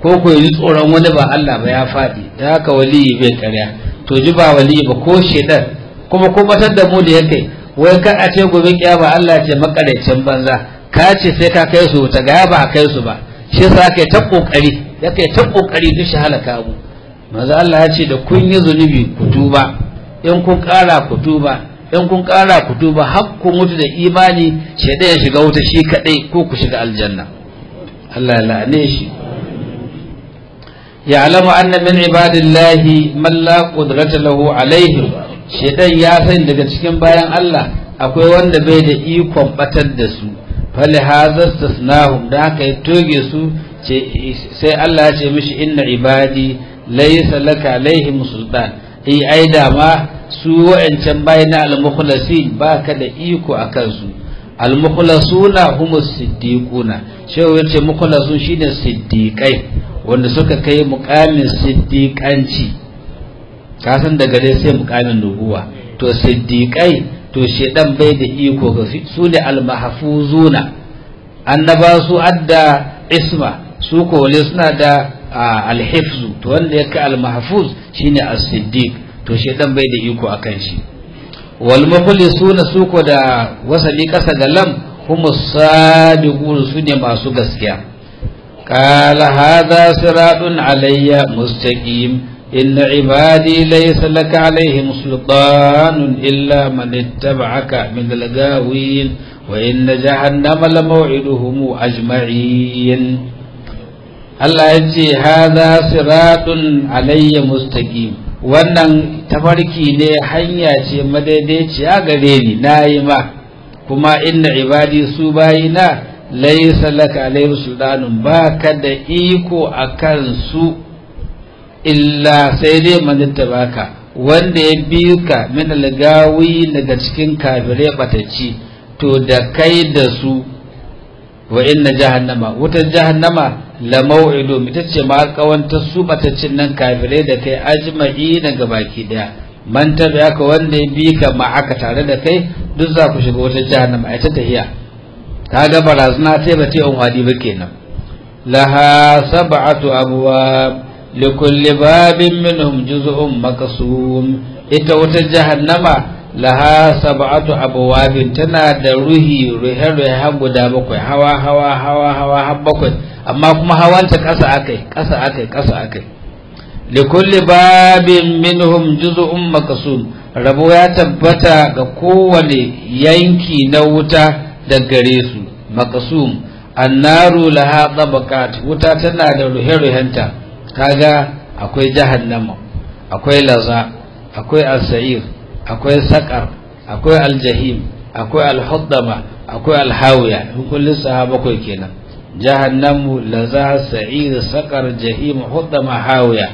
ko ko yi tsoron wani ba Allah ba ya faɗi. Da haka waliyi bai ƙarya. To ji ba waliyi ba ko shedan kuma ko batar da mu da yake wai ka a ce gobe kiyama Allah ce makaraicin banza ka ce sai ka kai su ta ga ba kai su ba shi yasa kai ta kokari yake ta kokari duk shi halaka mu. Manzo Allah ya ce da kun yi zunubi ku tuba, in kun ƙara ku tuba, in kun ƙara ku tuba har ku mutu da imani shedan ya shiga wuta shi kadai ko ku shiga aljanna. Allah ya la'ane shi. يعلم أن من عباد الله من لا قدرة له عليهم shedan ya san daga cikin bayan Allah akwai wanda bai da ikon batar da su fali hazas tasnahum da haka ya toge su sai Allah ya ce mishi inna ibadi laysa laka alaihim sultan ai da ma su wa'ancan bayan al-mukhlasin baka da iko akan su. Al-mukhlasuna humus siddiquna shehu yace mukhlasun shine siddiqai wanda suka kai mukamin siddiqanci, ka san daga dai sai mukamin nubuwa. To siddiqai to shedan bai da iko ga su ne al-mahfuzuna, annaba su adda isma, su ko wale suna da al-hifzu, to wanda yake al-mahfuz shine as-siddiq, to shedan bai da iko akan shi. wal mukhlisuna su ko da wasali kasa ga lam humus sadiqun su ne masu gaskiya. قال هذا صراط علي مستقيم إن عبادي ليس لك عليهم سلطان إلا من اتبعك من الغاوين وإن جهنم لموعدهم أجمعين. الله يجي هذا صراط علي مستقيم wannan tafarki ne hanya ce madaidaiciya gare ni nayi ma kuma inna ibadi su bayina laisa laka alayhi sultanun baka da iko akan su illa sai dai manzanta baka wanda ya bi ka min algawi daga cikin kafirai batacci to da kai da su. Wa inna jahannama wutar jahannama la maw'idu mitace ma alƙawanta su bataccin nan kafirai da kai ajma'i na gabaki daya man tabi'aka wanda ya bi ka ma aka tare da kai duk za ku shiga wutar jahannama ai ta tahiya. kaga barazana ta ba ta wadi ba kenan. laha sab'atu abwab likulli babin minhum juz'un maqsum. ita wata jahannama laha sab'atu abwabin tana da ruhi guda bakwai hawa har bakwai amma kuma hawanta ƙasa akai likulli babin minhum juz'un maqsum. rabo ya tabbata ga kowane yanki na wuta da gare su. maqsum annaru laha tabaqat wuta tana da ruhe-ruhenta kaga akwai jahannama, akwai laza, akwai as-sa'ir, akwai saqar, akwai al-jahim, akwai al-huddama, akwai al-hawiya. kullun sahaba kai kenan jahannamu, laza, sa'ir, saqar, jahim, huddama, hawiya.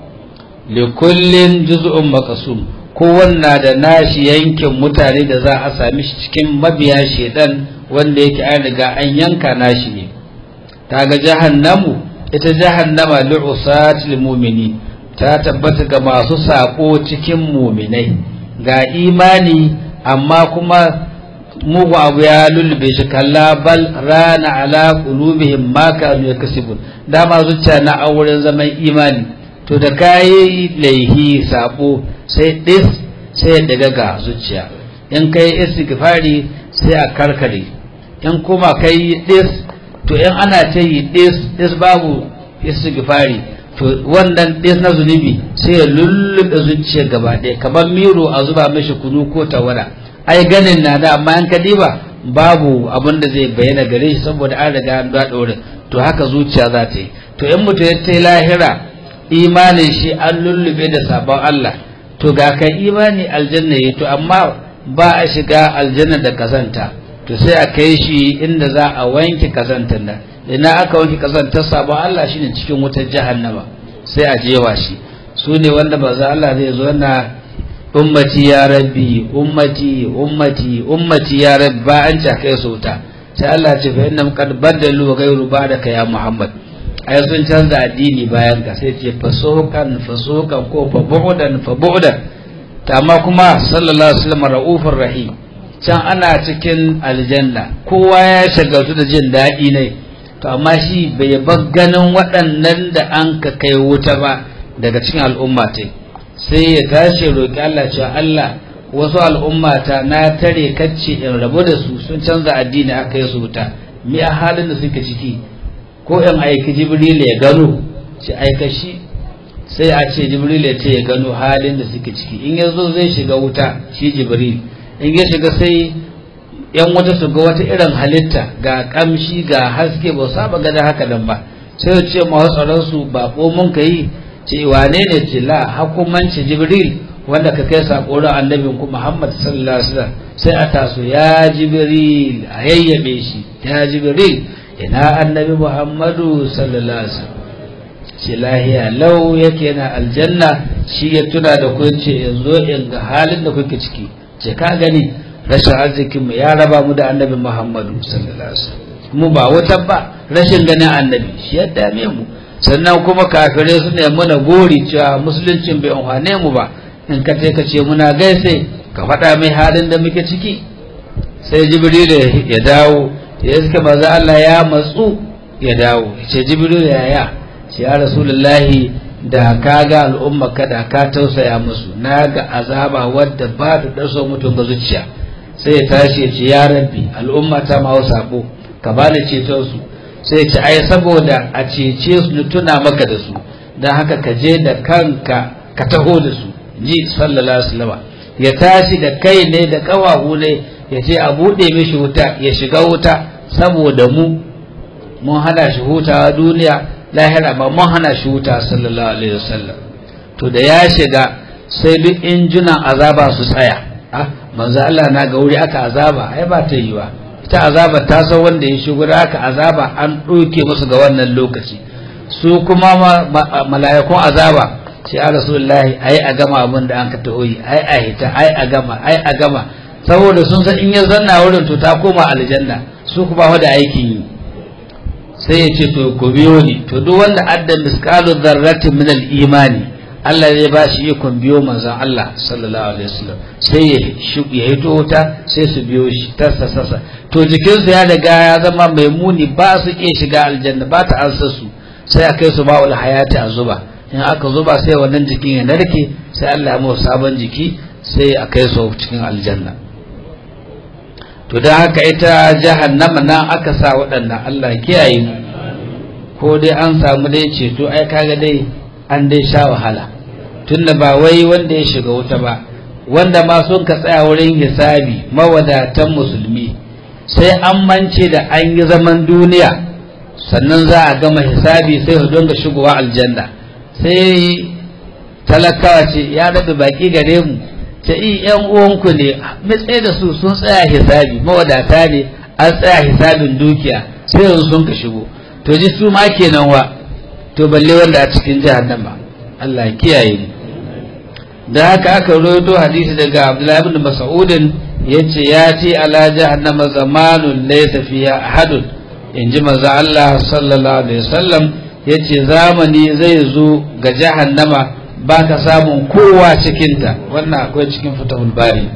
likullin juz'un maqsum kowanne da nashi yankin mutane da za a sami shi cikin mabiya shedan wanda yake an riga an yanka nashi ne. kaga jahannamu ita jahannama li'usatil mu'mini ta tabbata ga masu sako cikin mu'minai ga imani amma kuma mugu abu ya lullube shi kalla bal rana ala qulubihim ma kanu yakasibun. dama zuciya na auren zaman imani to da kai laihi sabo sai ya daga ga zuciya. in kai istighfari sai a karkare, in kuma kai to in ana ta yi babu istighfari to wannan na zunubi sai ya lullube zuciya gaba ɗaya kamar miro a zuba mishi kunu ko tawada. ai ganin na da amma in ka diba babu abin da zai bayyana gare shi saboda an riga an daɗa wurin. to haka zuciya za ta yi. to in mutum ya ta lahira imanin shi an lullube da sabon Allah to ga kai imani aljanna yi to amma ba a shiga aljanna da kazanta to sai a kai shi inda za a wanke kazantar nan. ina aka wanke kazantar sabon Allah shine cikin wutar jahannama sai a jewa shi. su ne wanda ba za Allah zai zo na ummati ya rabbi ummati ya rabbi ba an ca kai su wuta sai Allah ce fa innam qad badalu ghayru ba'daka ya Muhammad. ai sun canza addini bayan ka sai ce fasokan ko fa bu'dan ta amma kuma sallallahu alaihi wasallam raufur rahim can ana cikin aljanna kowa ya shagaltu da jin daɗi ne to amma shi bai bar ganin waɗannan da an ka kai wuta ba daga cikin al'umma ta sai ya tashi roƙi Allah cewa Allah wasu al'ummata na tare kacce in rabu da su sun canza addini aka yi su wuta mi a halin da suke ciki ko in aiki Jibril ya gano shi aika shi sai a ce Jibril ya ce ya gano halin da suke ciki in ya zo zai shiga wuta shi Jibril in ya shiga sai yan wata su ga wata irin halitta ga kamshi ga haske ba saba gada haka nan ba sai ya ce ma tsaron su ba ko mun kai ce wane ne ce la hukumanci Jibril wanda ka kai sako da annabin ku Muhammad sallallahu alaihi wasallam sai a taso ya Jibril a yayyabe shi ya Jibril ina annabi Muhammadu sallallahu alaihi wasallam ce lahiya lau yake na aljanna shi ya tuna da ku ce yanzu in ga halin da kuke ciki ce ka gani rashin arzikin mu ya raba mu da annabi Muhammadu sallallahu alaihi wasallam mu ba wata ba rashin ganin annabi shi ya dame mu sannan kuma kafirai su ne muna gori cewa musuluncin bai amfane mu ba in ka ce muna gaise ka faɗa mai halin da muke ciki sai Jibril ya dawo ya iska manzo Allah ya matsu ya dawo ce Jibril ya ce ya Rasulullahi da kaga al'umma kada ka tausaya musu naga azaba wadda ba ta daso mutum ga zuciya sai ya tashi ya ce ya Rabbi al'umma ta ma sabo ka bani ceton su sai ya ce ai saboda a cece su tuna maka da su dan haka ka je da kanka ka taho da su ji sallallahu alaihi wasallam ya tashi da kai ne da kawahu ne ya ce a bude mishi wuta ya shiga wuta saboda mun hana shi hutawa duniya lahira ba mun hana shi huta sallallahu alaihi wasallam to da ya shiga sai duk injunan azaba su tsaya manzo Allah na ga wuri aka azaba ai ba ta yiwa ita azaba ta san wanda ya shigo da aka azaba an doke musu ga wannan lokaci su kuma mala'ikun azaba ce ya Rasulullahi ai a gama abin da an ka tahoyi ai a hita ai a gama saboda sun san in ya zanna wurin to ta koma aljanna su kuma wada aikin yi sai ya ce to ku biyo ni to duk wanda adda misqalu dharratin min al-imani Allah zai ba shi ikon biyo manzon Allah sallallahu alaihi wasallam sai ya hito wuta sai su biyo shi sassa to jikinsu ya daga ya zama mai muni ba su iya shiga aljanna ba ta ansa su sai a kai su ba'ul hayati a zuba in aka zuba sai wannan jikin ya narke sai Allah ya mu sabon jiki sai a kai su cikin aljanna to dan haka ita jahannama nan aka sa waɗannan Allah kiyaye mu ko dai an samu dai ceto ai kaga dai an dai sha wahala tunda ba wai wanda ya shiga wuta ba wanda ma sun ka tsaya wurin hisabi mawadatan musulmi sai an mance da an yi zaman duniya sannan za a gama hisabi sai su dinga shigowa aljanna sai talakawa ce ya rabe baki gare mu ce yan uwanku ne mai tsaye da su sun tsaya hisabi mawadata ne an tsaya hisabin dukiya sai yanzu sun ka shigo to ji su ma kenan wa to balle wanda a cikin jahannama Allah kiyaye ni da haka aka rawaito hadisi daga Abdullah ibn Mas'ud yace ya ce ala jahannama zamanun laysa fiha ahadun inji manzo Allah sallallahu alaihi wasallam yace zamani zai zo ga jahannama baka samun kowa cikin ta wannan akwai cikin Fathul Bari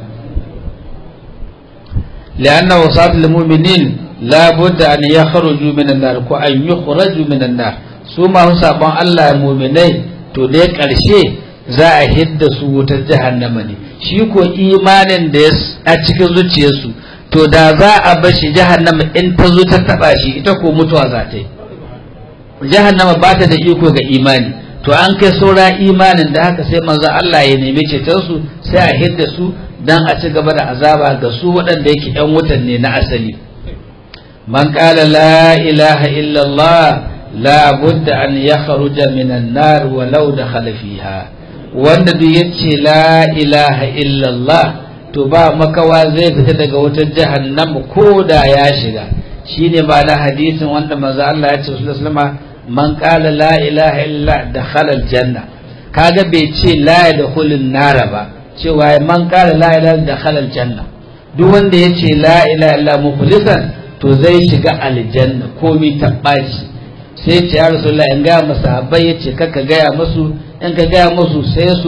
لأن وصاة المؤمنين لا بد أن يخرجوا من النار وأن يخرجوا من النار ثم هم سابون الله المؤمنين to dai ƙarshe za a hidda su wutar jahannama ne shi ko imanin da a cikin zuciyarsu to da za a bar shi jahannama in ta zo ta taba shi ita ko mutuwa za ta yi jahannama ba ta da iko ga imani to an kai saura imanin da haka sai manzo Allah ya nemi ceton su sai a hidda su dan a ci gaba da azaba ga su waɗanda yake ƴan wutan ne na asali man qala la ilaha illa Allah la budda an yakhruja minan nar walau dakhala fiha wanda duk yace la ilaha illa Allah to ba makawa zai fita daga wutar jahannam ko da ya shiga shine ba da hadisin wanda manzo Allah ya ce sallallahu alaihi wasallam man qala la ilaha illa dakhala aljanna kaga bai ce la yadkhulun nar ba cewa man qala la ilaha illa dakhala aljanna duk wanda yace la ilaha illa mukhlisan to zai shiga aljanna komai tabbaci sai ce ya rasulullah in ga masahabai yace kaka gaya musu in ka gaya musu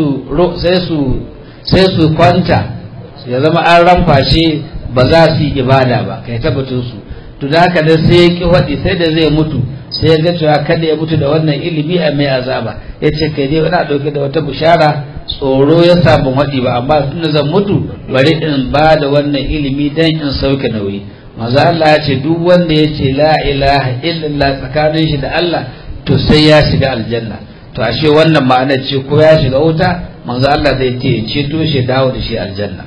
sai su kwanta ya zama an ramfashe ba za su yi ibada ba kai tabbatun su to da haka da sai ya ki faɗi sai da zai mutu sai ya ga cewa kada ya mutu da wannan ilimi a mai azaba ya ce kai dai ina ɗauke da wata bishara tsoro ya samu faɗi ba amma tunda zan mutu bari in ba da wannan ilimi dan in sauke nauyi manzo Allah ya ce duk wanda ya ce la ilaha illallah tsakanin shi da Allah to sai ya shiga aljanna to ashe wannan ma'ana ce ko ya shiga wuta manzo Allah zai ceto shi dawo da shi aljanna.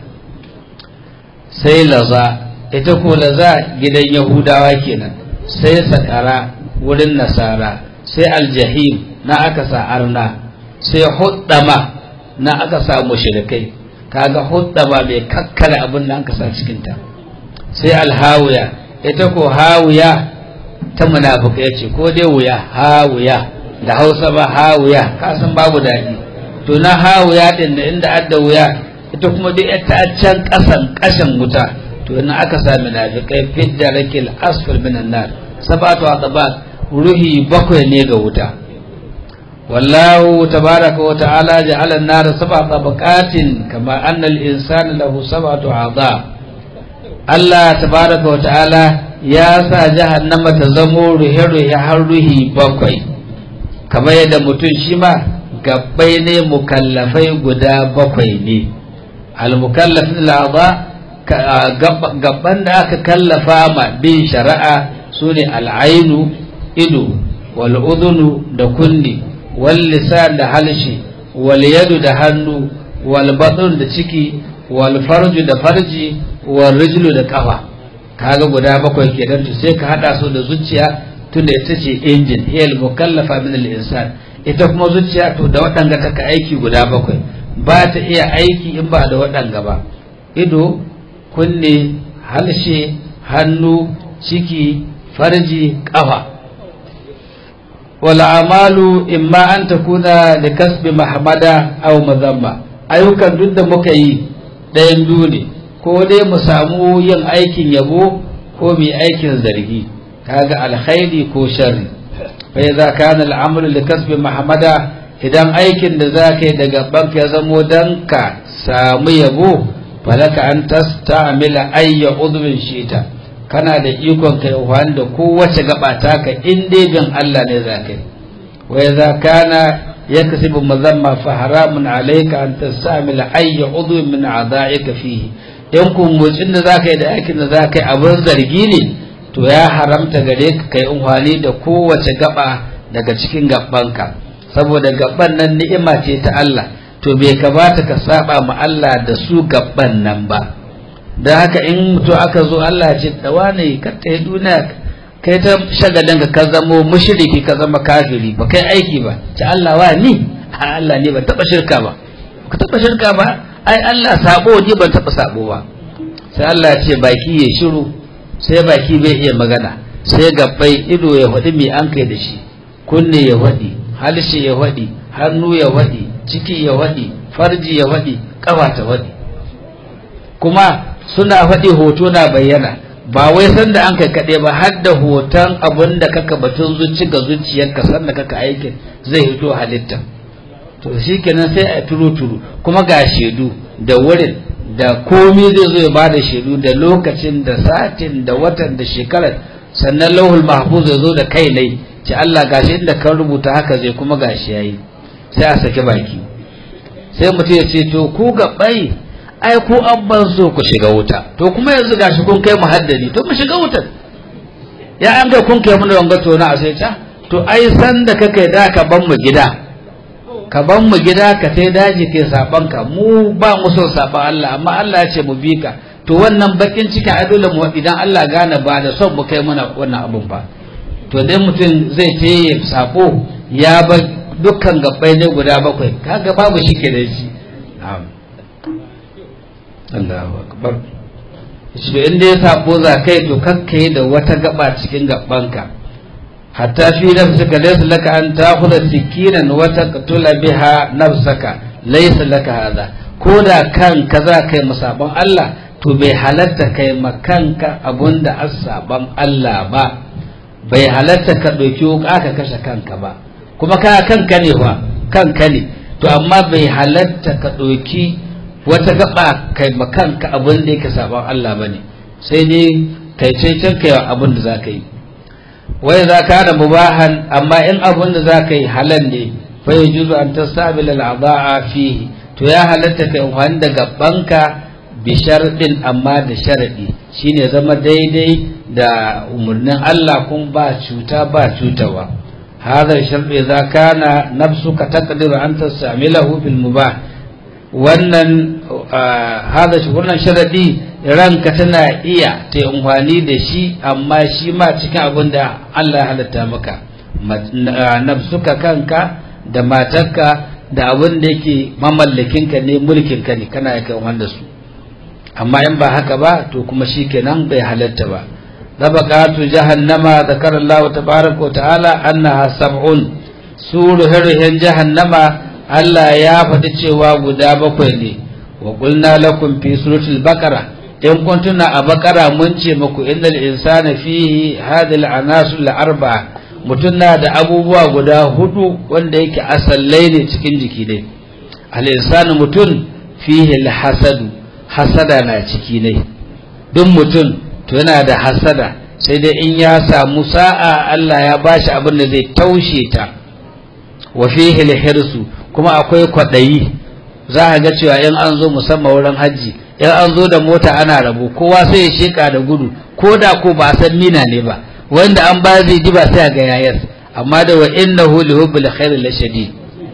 Sai laza, ita ko laza gidan yahudawa kenan, sai sakara wurin nasara, sai aljahim na aka sa arna, sai huddama na aka sa mushrikai, kaga huddama mai kakkare abin da aka sa cikin ta. Sai alhawiya, ita ko hawiya ta munafikai ce ko dai wuya hawiya da Hausa ba hawiya ka san babu daɗi to na hawiya din da inda adda wuya ita kuma duk ta can ƙasan wuta to ina aka sa munafikai fidda rakil asfal minan nar sabatu aqbat ruhi bakwai ne ga wuta. wallahu tabaraka wa ta'ala ja'ala an-nar sab'a tabaqatin kama anna al-insana lahu sab'atu a'dha. Allah tabaraka wa ta'ala ya sa jahannama ta zamo ruhe-ruhe har ruhi bakwai kamar yadda mutum shi ma gabbai ne mukallafai guda bakwai ne. al-mukallafin al'adha gabban da aka kallafa ma bin shari'a sune al-ainu ido, wal udhunu da kunni, wal lisan da halshi, wal yadu da hannu, wal batn da ciki, wal farju da farji, wal rijlu da kafa. kaga guda bakwai kenan to sai ka hada su da zuciya tunda ita ce injin hiyal mukallafa min al-insan. ita kuma zuciya to da wadanga take aiki guda bakwai ba ta iya aiki in ba da wadanga ba. ido, kunne, halshe, hannu, ciki, farji, kafa. wal amalu imma an takuna li kasbi mahmada aw madhamma. ayyukan duk da muka yi ɗayan biyu ne, ko dai mu samu yin aikin yabo ko mai aikin zargi, kaga alkhairi ko sharri. fa idza kana al'amalu li kasbi mahmada, idan aikin da zaka yi daga banka ya zamo dan ka samu yabo, falaka an tasta'mila ayya udhun shita, kana da ikon kai wanda kowace gaba ta ka in dai bin Allah ne zaka yi. wa idza kana yakasibu mazamma fa haramun alayka an tasta'mila ayya udhun min a'dha'ika fihi. in kun motsin da za ka yi da aikin da za ka yi abin zargi ne to ya haramta gare ka kai unhwani da kowace gaba daga cikin gabanka, saboda gaban nan ni'ima ce ta Allah to bai kamata ka saba ma Allah da su gaban nan ba. dan haka in mutum aka zo Allah ce da wane ka ta duniya kai ta shagadan ka zamo mushriki ka zama kafiri ba kai aiki ba ce Allah wa ni Allah ne ba taba shirka ba ka taba shirka ba ai Allah sabo ne ban taba sabo ba. sai Allah ya ce baki ya shiru, sai baki bai iya magana, sai gabbai ido ya hadi mi an kai da shi, kunne ya hadi, halshe ya hadi, hannu ya hadi, ciki ya hadi, farji ya hadi, kafa ta hadi. kuma suna hadi hoto na bayyana ba wai sanda an kai kade ba har da hoton abinda kaka batun zuci ga zuciyarka sanda kaka aikin zai hito halitta. to shikenan sai a turu kuma ga shedu da wurin da komai zai zo ya bada shedu da lokacin da satin da watan da shekarar, sannan lauhul mahfuz zai zo da kai ne ce Allah gashi inda kan rubuta haka zai kuma gashi yayi. sai a saki baki sai mutum ya ce to ku gabai ai ku abban so ku shiga wuta, to kuma yanzu gashi kun kai mu haddari to mu shiga wutar. ya an ga kun kai mu da wanga to na sai ta to ai san da kake da ka ban mu gida ka ban mu gida ka tai daji kai saban ka, mu ba mu son saban Allah amma Allah ya ce mu bi ka. to wannan bakin ciki a dole mu idan Allah gane ba da son mu kai muna wannan abun ba. to dai mutum zai tayi sako ya ba dukkan gabbai ne guda bakwai kaga babu shi ke da shi. Allahu akbar. shi inda ya sako za kai to kakkai da wata gaba cikin gabbanka. hatta fi nafsika laysa laka an ta'khudha sikinan wa taqtula biha nafsaka laysa laka hadha. koda kan kaza kai musaban Allah to bai halatta kai makanka abunda asaban Allah ba, bai halatta ka dauki wuka ka kashe kanka ba, kuma ka kanka ne fa kanka ne to amma bai halatta ka dauki wata gaba kai makanka abunda yake saban Allah bane. sai dai kai can kai abin da zaka yi wai za ka da mubahan amma in abin da zaka yi halal ne fa yajuzu an tastabila al-a'dha'a fihi to ya halatta kai wani da gabanka bi sharadin amma da sharadi shine zama daidai da umurnin Allah kun ba cuta ba cutawa hadha shartu idza kana nafsuka taqdiru an tastamilahu bil mubah wannan wannan sharadi ranka tana iya ta amfani da shi amma shi ma cikin abin da Allah ya halatta maka nafsuka kanka da matarka da abin da yake mamallakinka ne mulkinka ne kana yake wanda su amma in ba haka ba to kuma shikenan bai halatta ba dabaqatu jahannama zakara Allah tabaaraka wa ta'ala annaha sab'un suruhun jahannama Allah ya faɗi cewa guda 7 ne wa qulna lakum fi suratul baqara in kuntuna a baqara mun ce muku innal insana fihi hadhihi al-anasul al-arba'a mutum na da abubuwa guda 4 wanda yake asallai ne cikin jiki ne al-insanu mutum fihi al-hasadu hasada na ciki ne duk mutum to yana da hasada sai dai in ya samu sa'a Allah ya bashi abin da zai taushe ta wa fihi al-hirsu kuma akwai kwadayi za ka ga cewa in an zo musamman wurin haji in an zo da mota ana rabu kowa sai ya sheka da gudu ko da ko ba san mina ne ba wanda an ba zai ji ba sai ga yayar amma da wa innahu li hubbil khair la shadid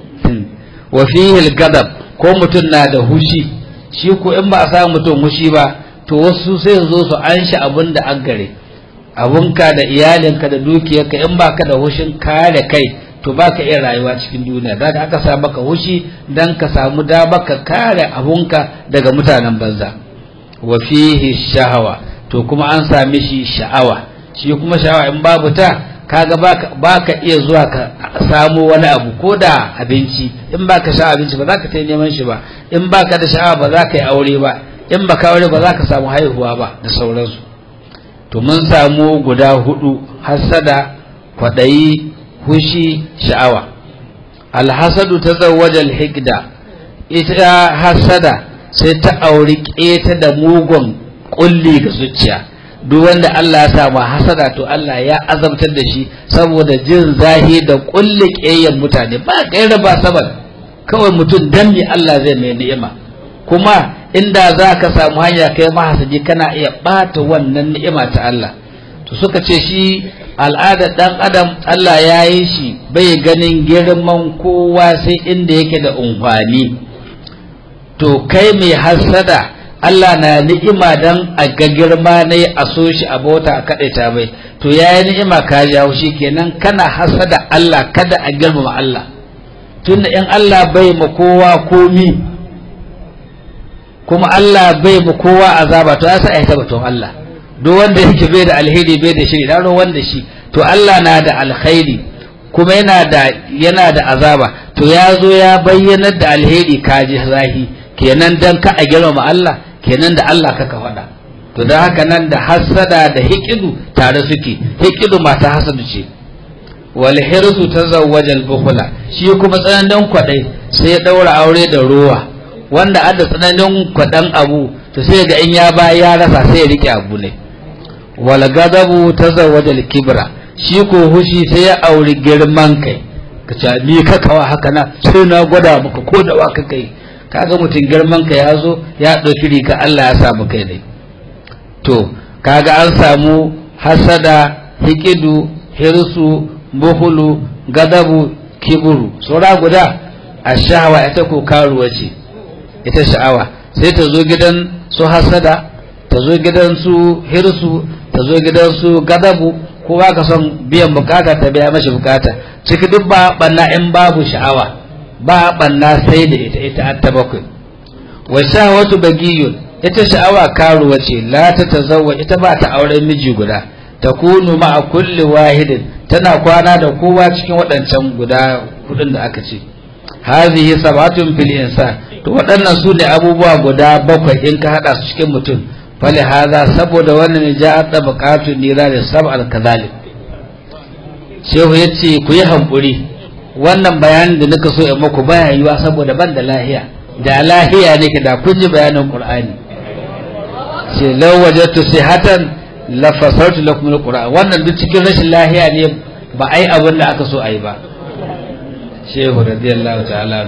wa fihi al-ghadab ko mutun na da hushi shi ko in ba a samu mutum hushi ba to wasu sai zo su anshi abinda an gare abunka da iyalinka da dukiyarka in baka da hushin kare kai to baka iya rayuwa cikin duniya da aka sa maka hushi dan ka samu da baka kare abunka daga mutanen banza wa fihi shahawa to kuma an sami shi sha'awa shi kuma sha'awa in babu ta kaga baka iya zuwa ka samu wani abu ko da abinci in baka sha abinci ba za ka tai neman shi ba in baka da sha'awa ba za ka yi aure ba in baka aure ba za ka samu haihuwa ba da sauransu to mun samu guda 4 hasada kwadayi hushi sha'awa alhasadu tazawwaja alhikda ita hasada sai ta auri keta da mugun kulli ga zuciya duk wanda Allah ya sa ma hasada to Allah ya azabtar da shi saboda jin zahi da kulli ƙeyyan mutane ba gaira ba saban kawai mutum dan mi Allah zai mai ni'ima kuma inda zaka samu hanya kai mahasadi kana iya bata wannan ni'ima ta Allah to suka ce shi al'adar dan adam Allah ya yi shi bai ganin girman kowa sai inda yake da umfani to kai mai hasada Allah na ni'ima dan a ga girma ne a so shi a bauta a kadaita bai to yayi ni'ima ka jawo shi kenan kana hasada Allah kada a girmama Allah tunda in Allah bai ma kowa komi kuma Allah bai ma kowa azaba to ya sa ai tabbaton Allah duk wanda yake bai da alheri bai da shiri dan wanda shi to Allah na da alkhairi kuma yana da azaba to ya zo ya bayyana da alheri kaji zahi kenan dan ka a girmama Allah kenan da Allah kaka faɗa to dan haka nan da hasada da hikidu tare suke hikidu mata hasadu ce wal hirsu tazawwaja al bukhla shi kuma tsananin kwadai sai ya daura aure da ruwa wanda ada tsananin kwadan abu to sai ga in ya ba ya rasa sai ya rike abu ne wal gadabu tazawwaja al kibra shi ko hushi sai ya auri girman kai kace ni kakawa haka na sai na gwada maka ko da wa kai kaga mutun girman kai yazo ya dauki riga Allah ya samu kai ne to kaga an samu hasada hikidu hirsu buhulu gadabu kiburu sura guda ashahwa ita ko karuwa ce ita sha'awa sai ta zo gidan su hasada ta zo gidan su hirsu ta zo gidan su gadabu kowa ka son biyan bukata ta biya mashi bukata ciki duk ba banna in babu sha'awa ba banna sai da ita ta bakwai wa shahwatu bagiyun ita sha'awa karuwa ce la ta tazawwa ita ba ta auren miji guda takunu ma'a kulli wahidin tana kwana da kowa cikin waɗancan guda 4 da aka ce hazihi sabatun fil insan to waɗannan su ne abubuwa guda 7 in ka hada su cikin mutum fali haza saboda wannan ja'at da bukatun nira da sab'al kadhalik shehu yace ku yi hankuri wannan bayanin da nika so in muku baya yiwa saboda ban da lahiya da lahiya ne da kun ji bayanin qur'ani ce law wajadtu sihatan la fasartu lakum alquran wannan duk cikin rashin lahiya ne ba ai abin da aka so ai ba shehu radiyallahu ta'ala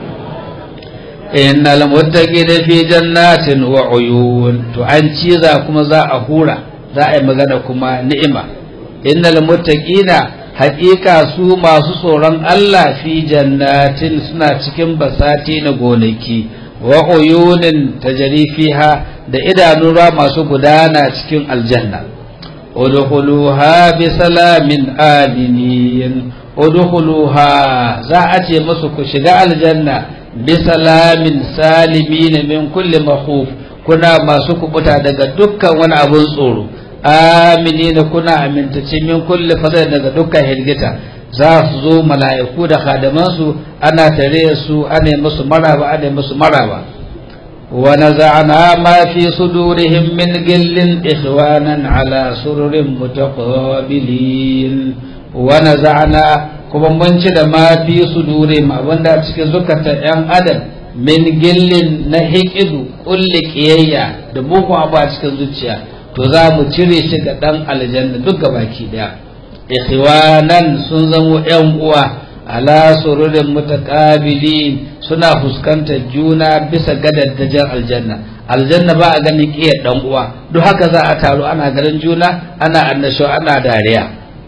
innal muttaqina fi jannatin wa uyun to an ciza kuma za a hura za a yi magana kuma ni'ima innal muttaqina haƙiƙa su masu tsoron Allah fi jannatin suna cikin basati na gonaki wa uyunin tajri fiha da idanun ruwa masu gudana cikin aljanna udkhuluha bi salamin aminin udkhuluha za a ce musu ku shiga aljanna bi salamin salimin min kulli makhuf kuna masu kubuta daga dukkan wani abun tsoro aminina kuna amintace min kulli fadl daga dukkan hirgita za su zo mala'iku da khadamansu ana tare su ana musu maraba wa naza'na ma fi sudurihim min gillin ikhwanan ala sururin mutaqabilin wa naza'na kuma mun ci da ma fi sudurihim abinda cikin zukatan yan adam min gillin na hiqidu kulli qiyayya da mugun abu a cikin zuciya to za mu cire shi ga dan aljanna duk gabaki daya ikhwanan sun zamo yan uwa ala sururin mutaqabilin suna fuskantar juna bisa gadaddajar aljanna ba a ganin kiyar dan uwa duk haka za a taru ana ganin juna ana annasho ana dariya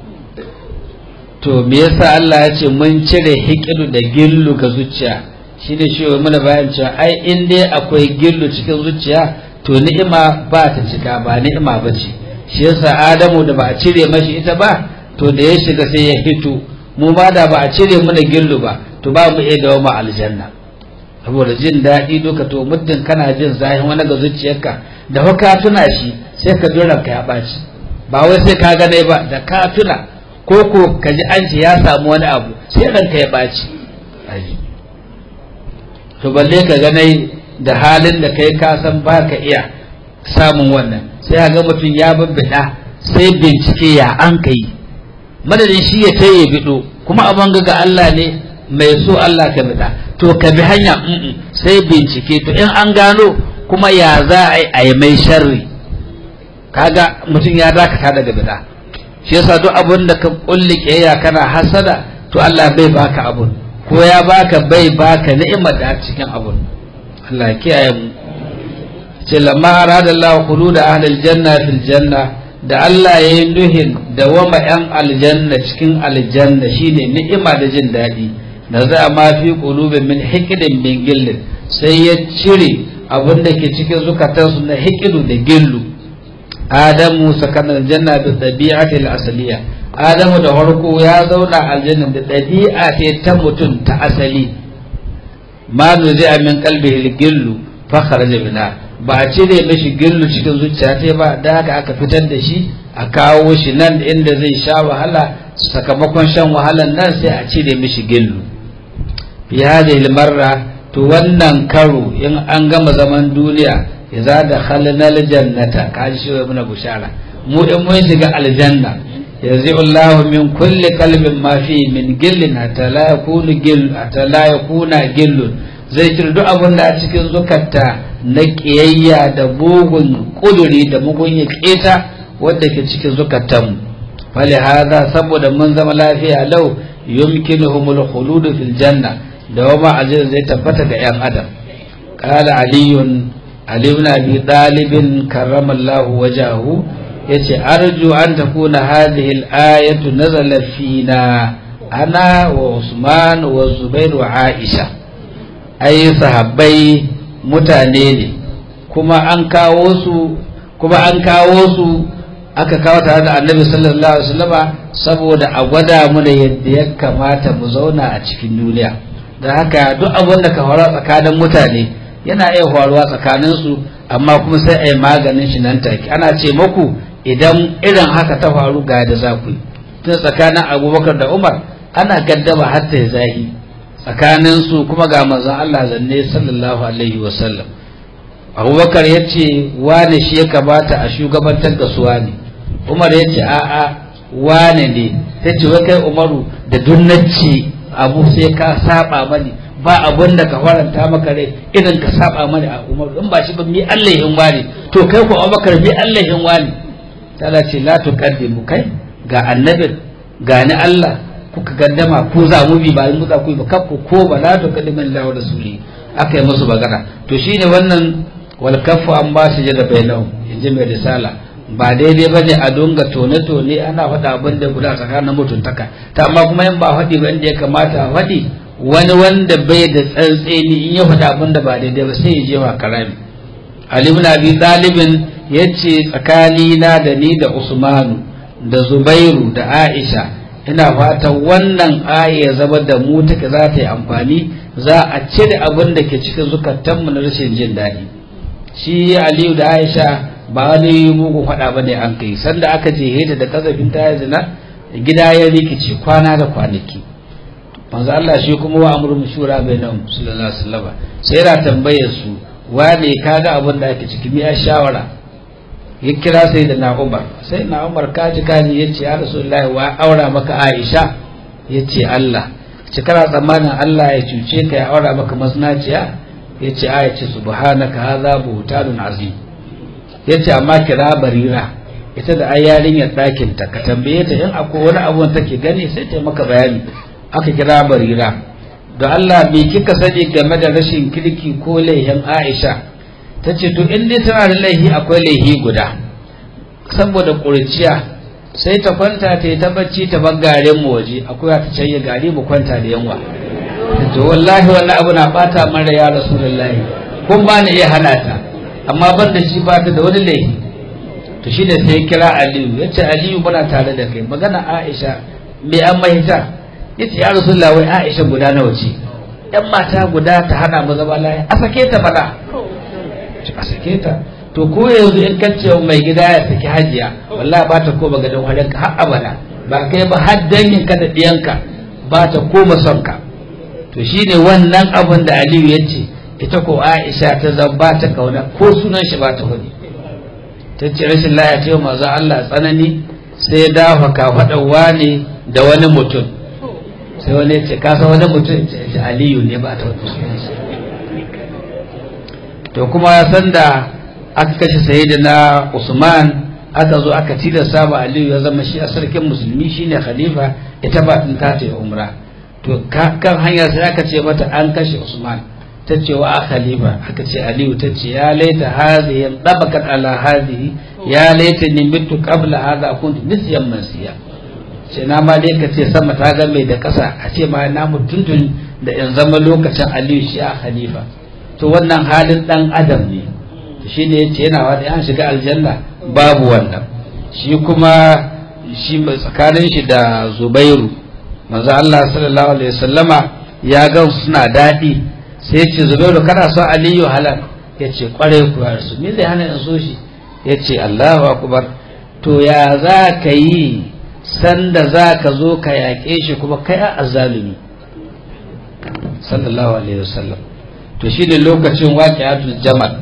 to me yasa Allah ya ce mun cire hikidu da gillu ga zuciya shine shi mana bayan cewa ai in dai akwai gillu cikin zuciya to ni'ima ba ta cika ba ni'ima bace shi yasa Adamu da ba a cire mashi ita ba to da ya shiga sai ya fito mu ba da ba a cire mana gillu ba to ba mu iya dawo ma aljanna saboda jin daɗi duka to muddin kana jin zahin wani ga zuciyarka da fa ka tuna shi sai ka jira ka ya baci ba wai sai ka ga dai ba da ka tuna ko ka ji an ce ya samu wani abu sai ranka ya baci to balle ka ga da halin da kai ka san baka iya samun wannan sai ga mutum ya babbida sai bincike ya an kai madadin shi ya taye bido kuma abin ga Allah ne mai so Allah ka bida to ka bi hanya sai bincike to in an gano kuma ya za a yi mai sharri kaga mutum ya dakata daga bida shi yasa duk abin da ka kulli kiyaya kana hasada to Allah bai baka abun ko ya baka bai baka ni'imar da cikin abun Allah ya kiyaye mu ce lamma arada Allah khulud ahli aljanna fil janna da Allah yayin nuhin da wama yan aljanna cikin aljanna shine ni'ima da jin dadi da za ma fi qulubin min hiqdin min gillin sai ya cire abin da ke cikin zukatansu na hiqidu da gillu Adamu sakana aljanna da dabi'ati al-asliya Adamu da farko ya zauna aljanna da dabi'a ta mutum ta asali ma nuzi min qalbihi al-gillu fa kharaja minha ba a cire mishi gillu cikin zuciya ta ba da haka aka fitar da shi a kawo shi nan inda zai sha wahala sakamakon shan wahalan nan sai a cire mishi gillu fi hadhihi al-marra to wannan karo in an gama zaman duniya idza dakhalna al-jannata kaji shi ibn bushara mu in mun shiga aljanna yazi Allah min kulli qalbin ma fi min gillin hatta la yakuna gillun zai jira duk abin da a cikin zukata na kiyayya da bugun kuduri da mugun keta wanda ke cikin zukatan fali hada saboda mun zama lafiya lau yumkinuhumul khulud fil janna da wama ajin zai tabbata ga yan adam qala aliyun ali ibn abi talib karramallahu wajahu yace arju an takuna hadhihi al-ayatu nazala fina ana wa usman wa zubair wa aisha ai sahabbai mutane ne kuma an kawo su aka kawo tare da annabi sallallahu alaihi wasallama saboda a gwada mu da yadda ya kamata mu zauna a cikin duniya da haka duk abin da ka faru tsakanin mutane yana iya faruwa tsakanin su amma kuma sai a yi maganin shi nan take ana ce muku idan irin haka ta faru ga da za ku yi tun tsakanin Abubakar da Umar ana gaddama hatta ya zahi tsakanin su kuma ga manzon Allah zanne sallallahu alaihi wasallam Abubakar yace wane shi ya kamata a shugabantar da su wane Umar yace a'a wane ne yace wai kai Umaru da dunnacci abu sai ka saba mani ba abun da ka faranta maka rai idan ka saba mani a Umaru in ba shi ba mi Allah yin wani to kai ko Abubakar mi Allah yin wani ta Allah ce la tuqaddimu kai ga annabin ga ni Allah kuka gaddama ko za mu bi ba mu za ku yi ba kafku ko ba la tuqaddimu Allah wa rasuli aka yi musu bagara to shine wannan wal kaffu an ba shi da bainahum inji mai risala ba daidai bane a dunga tone ana faɗa abin da guda tsakanin mutuntaka ta amma kuma in ba faɗi ba inda ya kamata a faɗi wani wanda bai da tsantseni in ya faɗa abin da ba daidai ba sai ya je wa karami Ali ibn Abi Talib yace tsakanina da ni da Usmanu da Zubairu da Aisha ina fatan wannan aya ya zama da mu take za ta yi amfani za a cire abin da ke cikin zukatanmu na rashin jin daɗi shi Aliyu da Aisha ba wani mugu faɗa ba ne an kai sanda aka je heta da kasafin ta zina gida ya rikice kwana da kwanaki manzo Allah shi kuma wa amru mushura bainahum sallallahu alaihi wasallam sai yana tambayar su wane kaga abin da ake ciki miya shawara ya kira sai da na Umar sai na Umar kaji yace ya Rasulullahi wa aura maka Aisha yace Allah ce kana tsammanin Allah ya cuce ka ya aura maka masnaciya yace ayace subhanaka hadha buhtanun azim yace amma kira Barira ita da yarinyar ɗakin ta ka tambaye ta in akwai wani abu da take gani sai ta maka bayani aka kira Barira da Allah me kika sani game da rashin kirki ko laihin Aisha tace to in dai tana da laihi akwai laihi guda saboda kurciya sai ta kwanta ta yi ta bacci ta bangaren mu waje akwai ta canye gari mu kwanta da yanwa to wallahi wannan abu na bata mara ya Rasulullahi kun ba ni iya hana ta amma ban da shi ba ta da wani laifi to shi ne sai kira Aliyu yace Aliyu muna tare da kai magana Aisha me an mahita yace ya Rasulullahi wai Aisha guda nawa ce yan mata guda ta hana mu zama lafiya a sake ta fada a sake ta to ko yanzu in kace mai gida ya saki hajiya wallahi ba ta koma gadon halinka har abada ba kai ba har dangin ka da diyanka ba ta koma son ka to shine wannan abin da Aliyu yace ita ko Aisha ta zamba ta kauna ko sunan shi ba ta hudi tace rashin laya ta manzo Allah tsanani sai ya dafa ka fadawa ne da wani mutum sai wani yace ka san wani mutum ce Aliyu ne ba ta hudi to kuma san da aka kashe sayyidina Usman aka zo aka tilasta ba Aliyu ya zama shi a sarkin musulmi shine khalifa ita ba tun ta ta umra to kan hanyar sai aka ce mata an kashe Usman tace wa khalifa aka ce Aliyu tace ya laita hadhihi dabakat ala hadhihi ya laita ni mitu qabla hadha kuntu nisyan mansiya ce na ma dai kace sama ta ga mai da kasa a ce ma na mutuntun da in zama lokacin Aliyu shi a khalifa to wannan halin dan adam ne shi ne yace yana wada an shiga aljanna babu wannan shi kuma shi tsakanin shi da Zubairu manzo Allah sallallahu alaihi wasallama ya ga suna dadi sai yace Zubairu kana so Aliyu halal yace kware ku yarsu me zai hana in so shi yace Allahu akbar to ya za ka yi sanda za ka zo ka yaƙe shi kuma kai a azzalumi sallallahu alaihi wasallam to shi ne lokacin waqi'atul jamal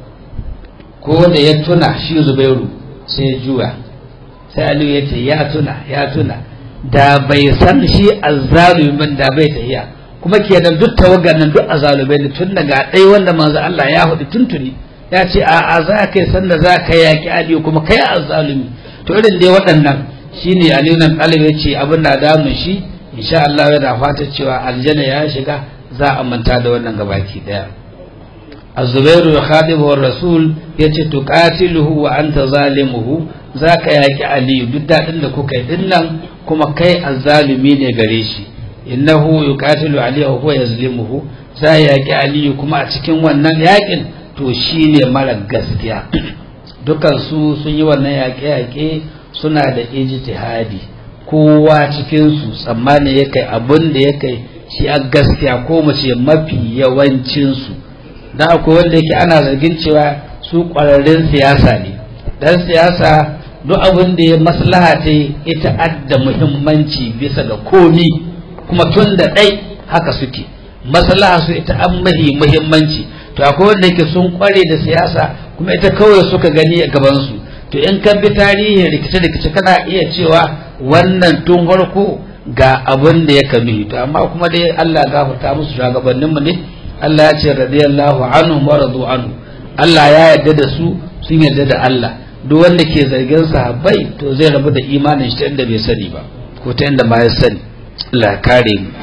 ko da ya tuna shi Zubairu sai ya juya sai Aliyu ya ce ya tuna da bai san shi azzalumin da bai tahiya kuma kenan duk tawagar nan duk azzalumai ne tun daga dai wanda manzo Allah ya hudu tuntuni ya ce a za kai san da za ka yaki Aliyu kuma kai azzalumi to irin dai waɗannan shine Aliyu nan ɗalibi ya ce abin na damun shi insha Allah yana fata cewa aljanna ya shiga za a manta da wannan gabaki daya الزبير يخاطبه الرسول yace tuqatiluhu wa anta zalimuhu zaka yaki Ali duk dadin da kuka yi dinnan kuma kai azzalimi ne gare shi innahu yuqatilu Ali wa huwa yazlimuhu sai yaki Ali kuma a cikin wannan yakin to shine mara gaskiya dukan su sun yi wannan yaƙe suna da ijtihadi kowa cikin su tsammani yake abin da yake shi a gaskiya ko mu ce mafi yawancin su da akwai wanda yake ana zargin cewa su ƙwararrun siyasa ne dan siyasa duk abin da ya maslaha ta ita adda muhimmanci bisa ga komi kuma tun da ɗai haka suke maslaha su ita an muhimmanci to akwai wanda yake sun ƙware da siyasa kuma ita kawai suka gani a gabansu to in ka bi tarihin rikice-rikice kana iya cewa wannan tun farko ga abin da ya kami to amma kuma dai Allah gafarta musu shugabanninmu ne Allah ya ce radiyallahu anhu wa radu anhu Allah ya yarda da su sun yarda da Allah duk wanda ke zargin sahabbai to zai rabu da imanin shi ta inda bai sani ba ko ta inda ma ya sani. Allah kare mu.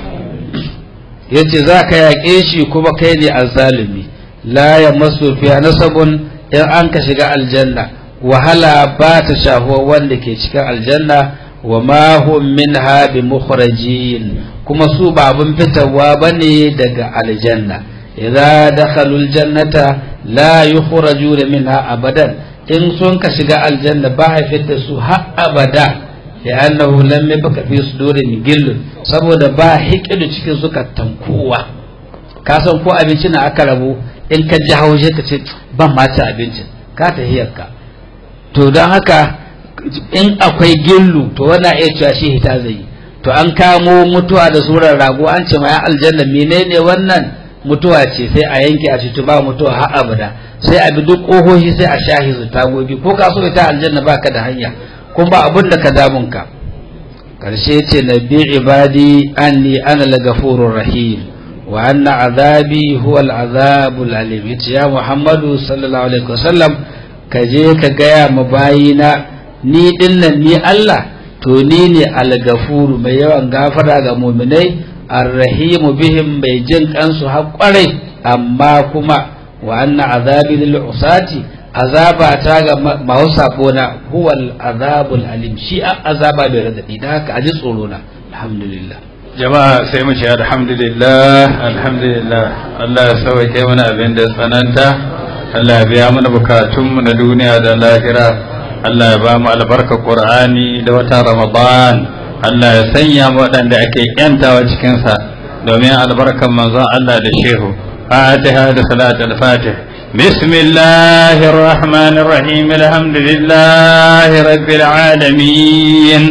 Yace za ka yaƙe shi kuma kai ne azzalimi. La yamassu fiha nasabun, in an ka shiga aljanna wahala ba ta shahuwa wanda ke cikin aljanna, wa ma hum minha bi mukhrajin, kuma su ba abin fitarwa bane daga aljanna. idza dakhalul jannata la yukhrajuna minha abadan, in sun ka shiga aljanna ba a fitar su har abada, li'annahu lam yabqa fi sudurin gillun, saboda ba hikidu cikin zukatan kowa. Ka san ko abinci na aka rabu in ka ji haushe ka ce ban ma ci abincin, ka tahiyarka. To don haka in akwai gillu to wannan iya cewa shi hita zai yi. To an kamo mutuwa da surar rago an ce ma ya aljanna menene wannan, mutuwa ce, sai a yanke a ce ba mutuwa har abada, sai a bi duk kohohi sai a shahi su tagogi, ko ka so ita aljanna baka da hanya kuma ba abun da ka damun ka. Karshe ce nabi ibadi anni ana al-ghafurur rahim wa anna azabi huwa al-azabul alim. Yace ya Muhammadu sallallahu alaihi wasallam ka je ka gaya ma bayina ni dinnan ni Allah to ni ne al-ghafuru mai yawan gafara ga mu'minai, ar-rahimu bihim mai jin kansu har kwarai, amma kuma wa anna azabi lil usati, azaba ta ga masu sako na huwal azabul alim, shi azaba bai radadi, da haka aji tsoro na. Alhamdulillah jama'a, sai mu ce alhamdulillah alhamdulillah. Allah ya sauke mana abin da tsananta, Allah ya biya mana bukatunmu na duniya da lahira, Allah ya ba mu albarka Qur'ani da wata Ramadan, Allah ya sanya mu waɗanda ake yantawa cikin sa domin albarkan manzon Allah da shehu. Fatiha da salatul Fatih. Bismillahir rahmanir rahim. Alhamdulillahi rabbil alamin.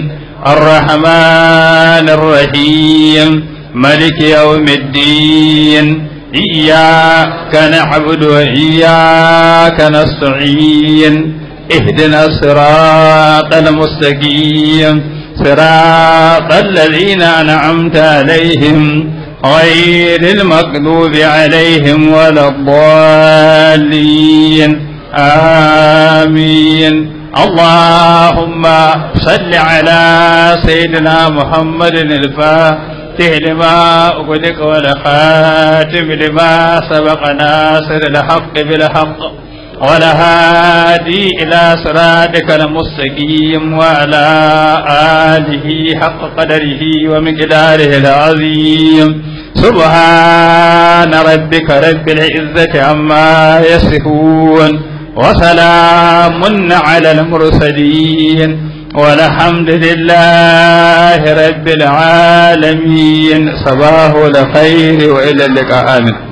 Arrahmanir rahim. Maliki yawmiddin. Iyyaka na'budu wa iyyaka nasta'in. اهدنا الصراط المستقيم صراط الذين أنعمت عليهم غير المغضوب عليهم ولا الضالين آمين. اللهم صل على سيدنا محمد الفاتح لما أغلق والخاتم لما سبق ناصر الحق بالحق والهادي إلى صراطك المستقيم وعلى آله حق قدره ومقداره العظيم. سبحان ربك رب العزة عما يصفون وسلام على المرسلين والحمد لله رب العالمين. صباح الخير وإلى اللقاء. آمين.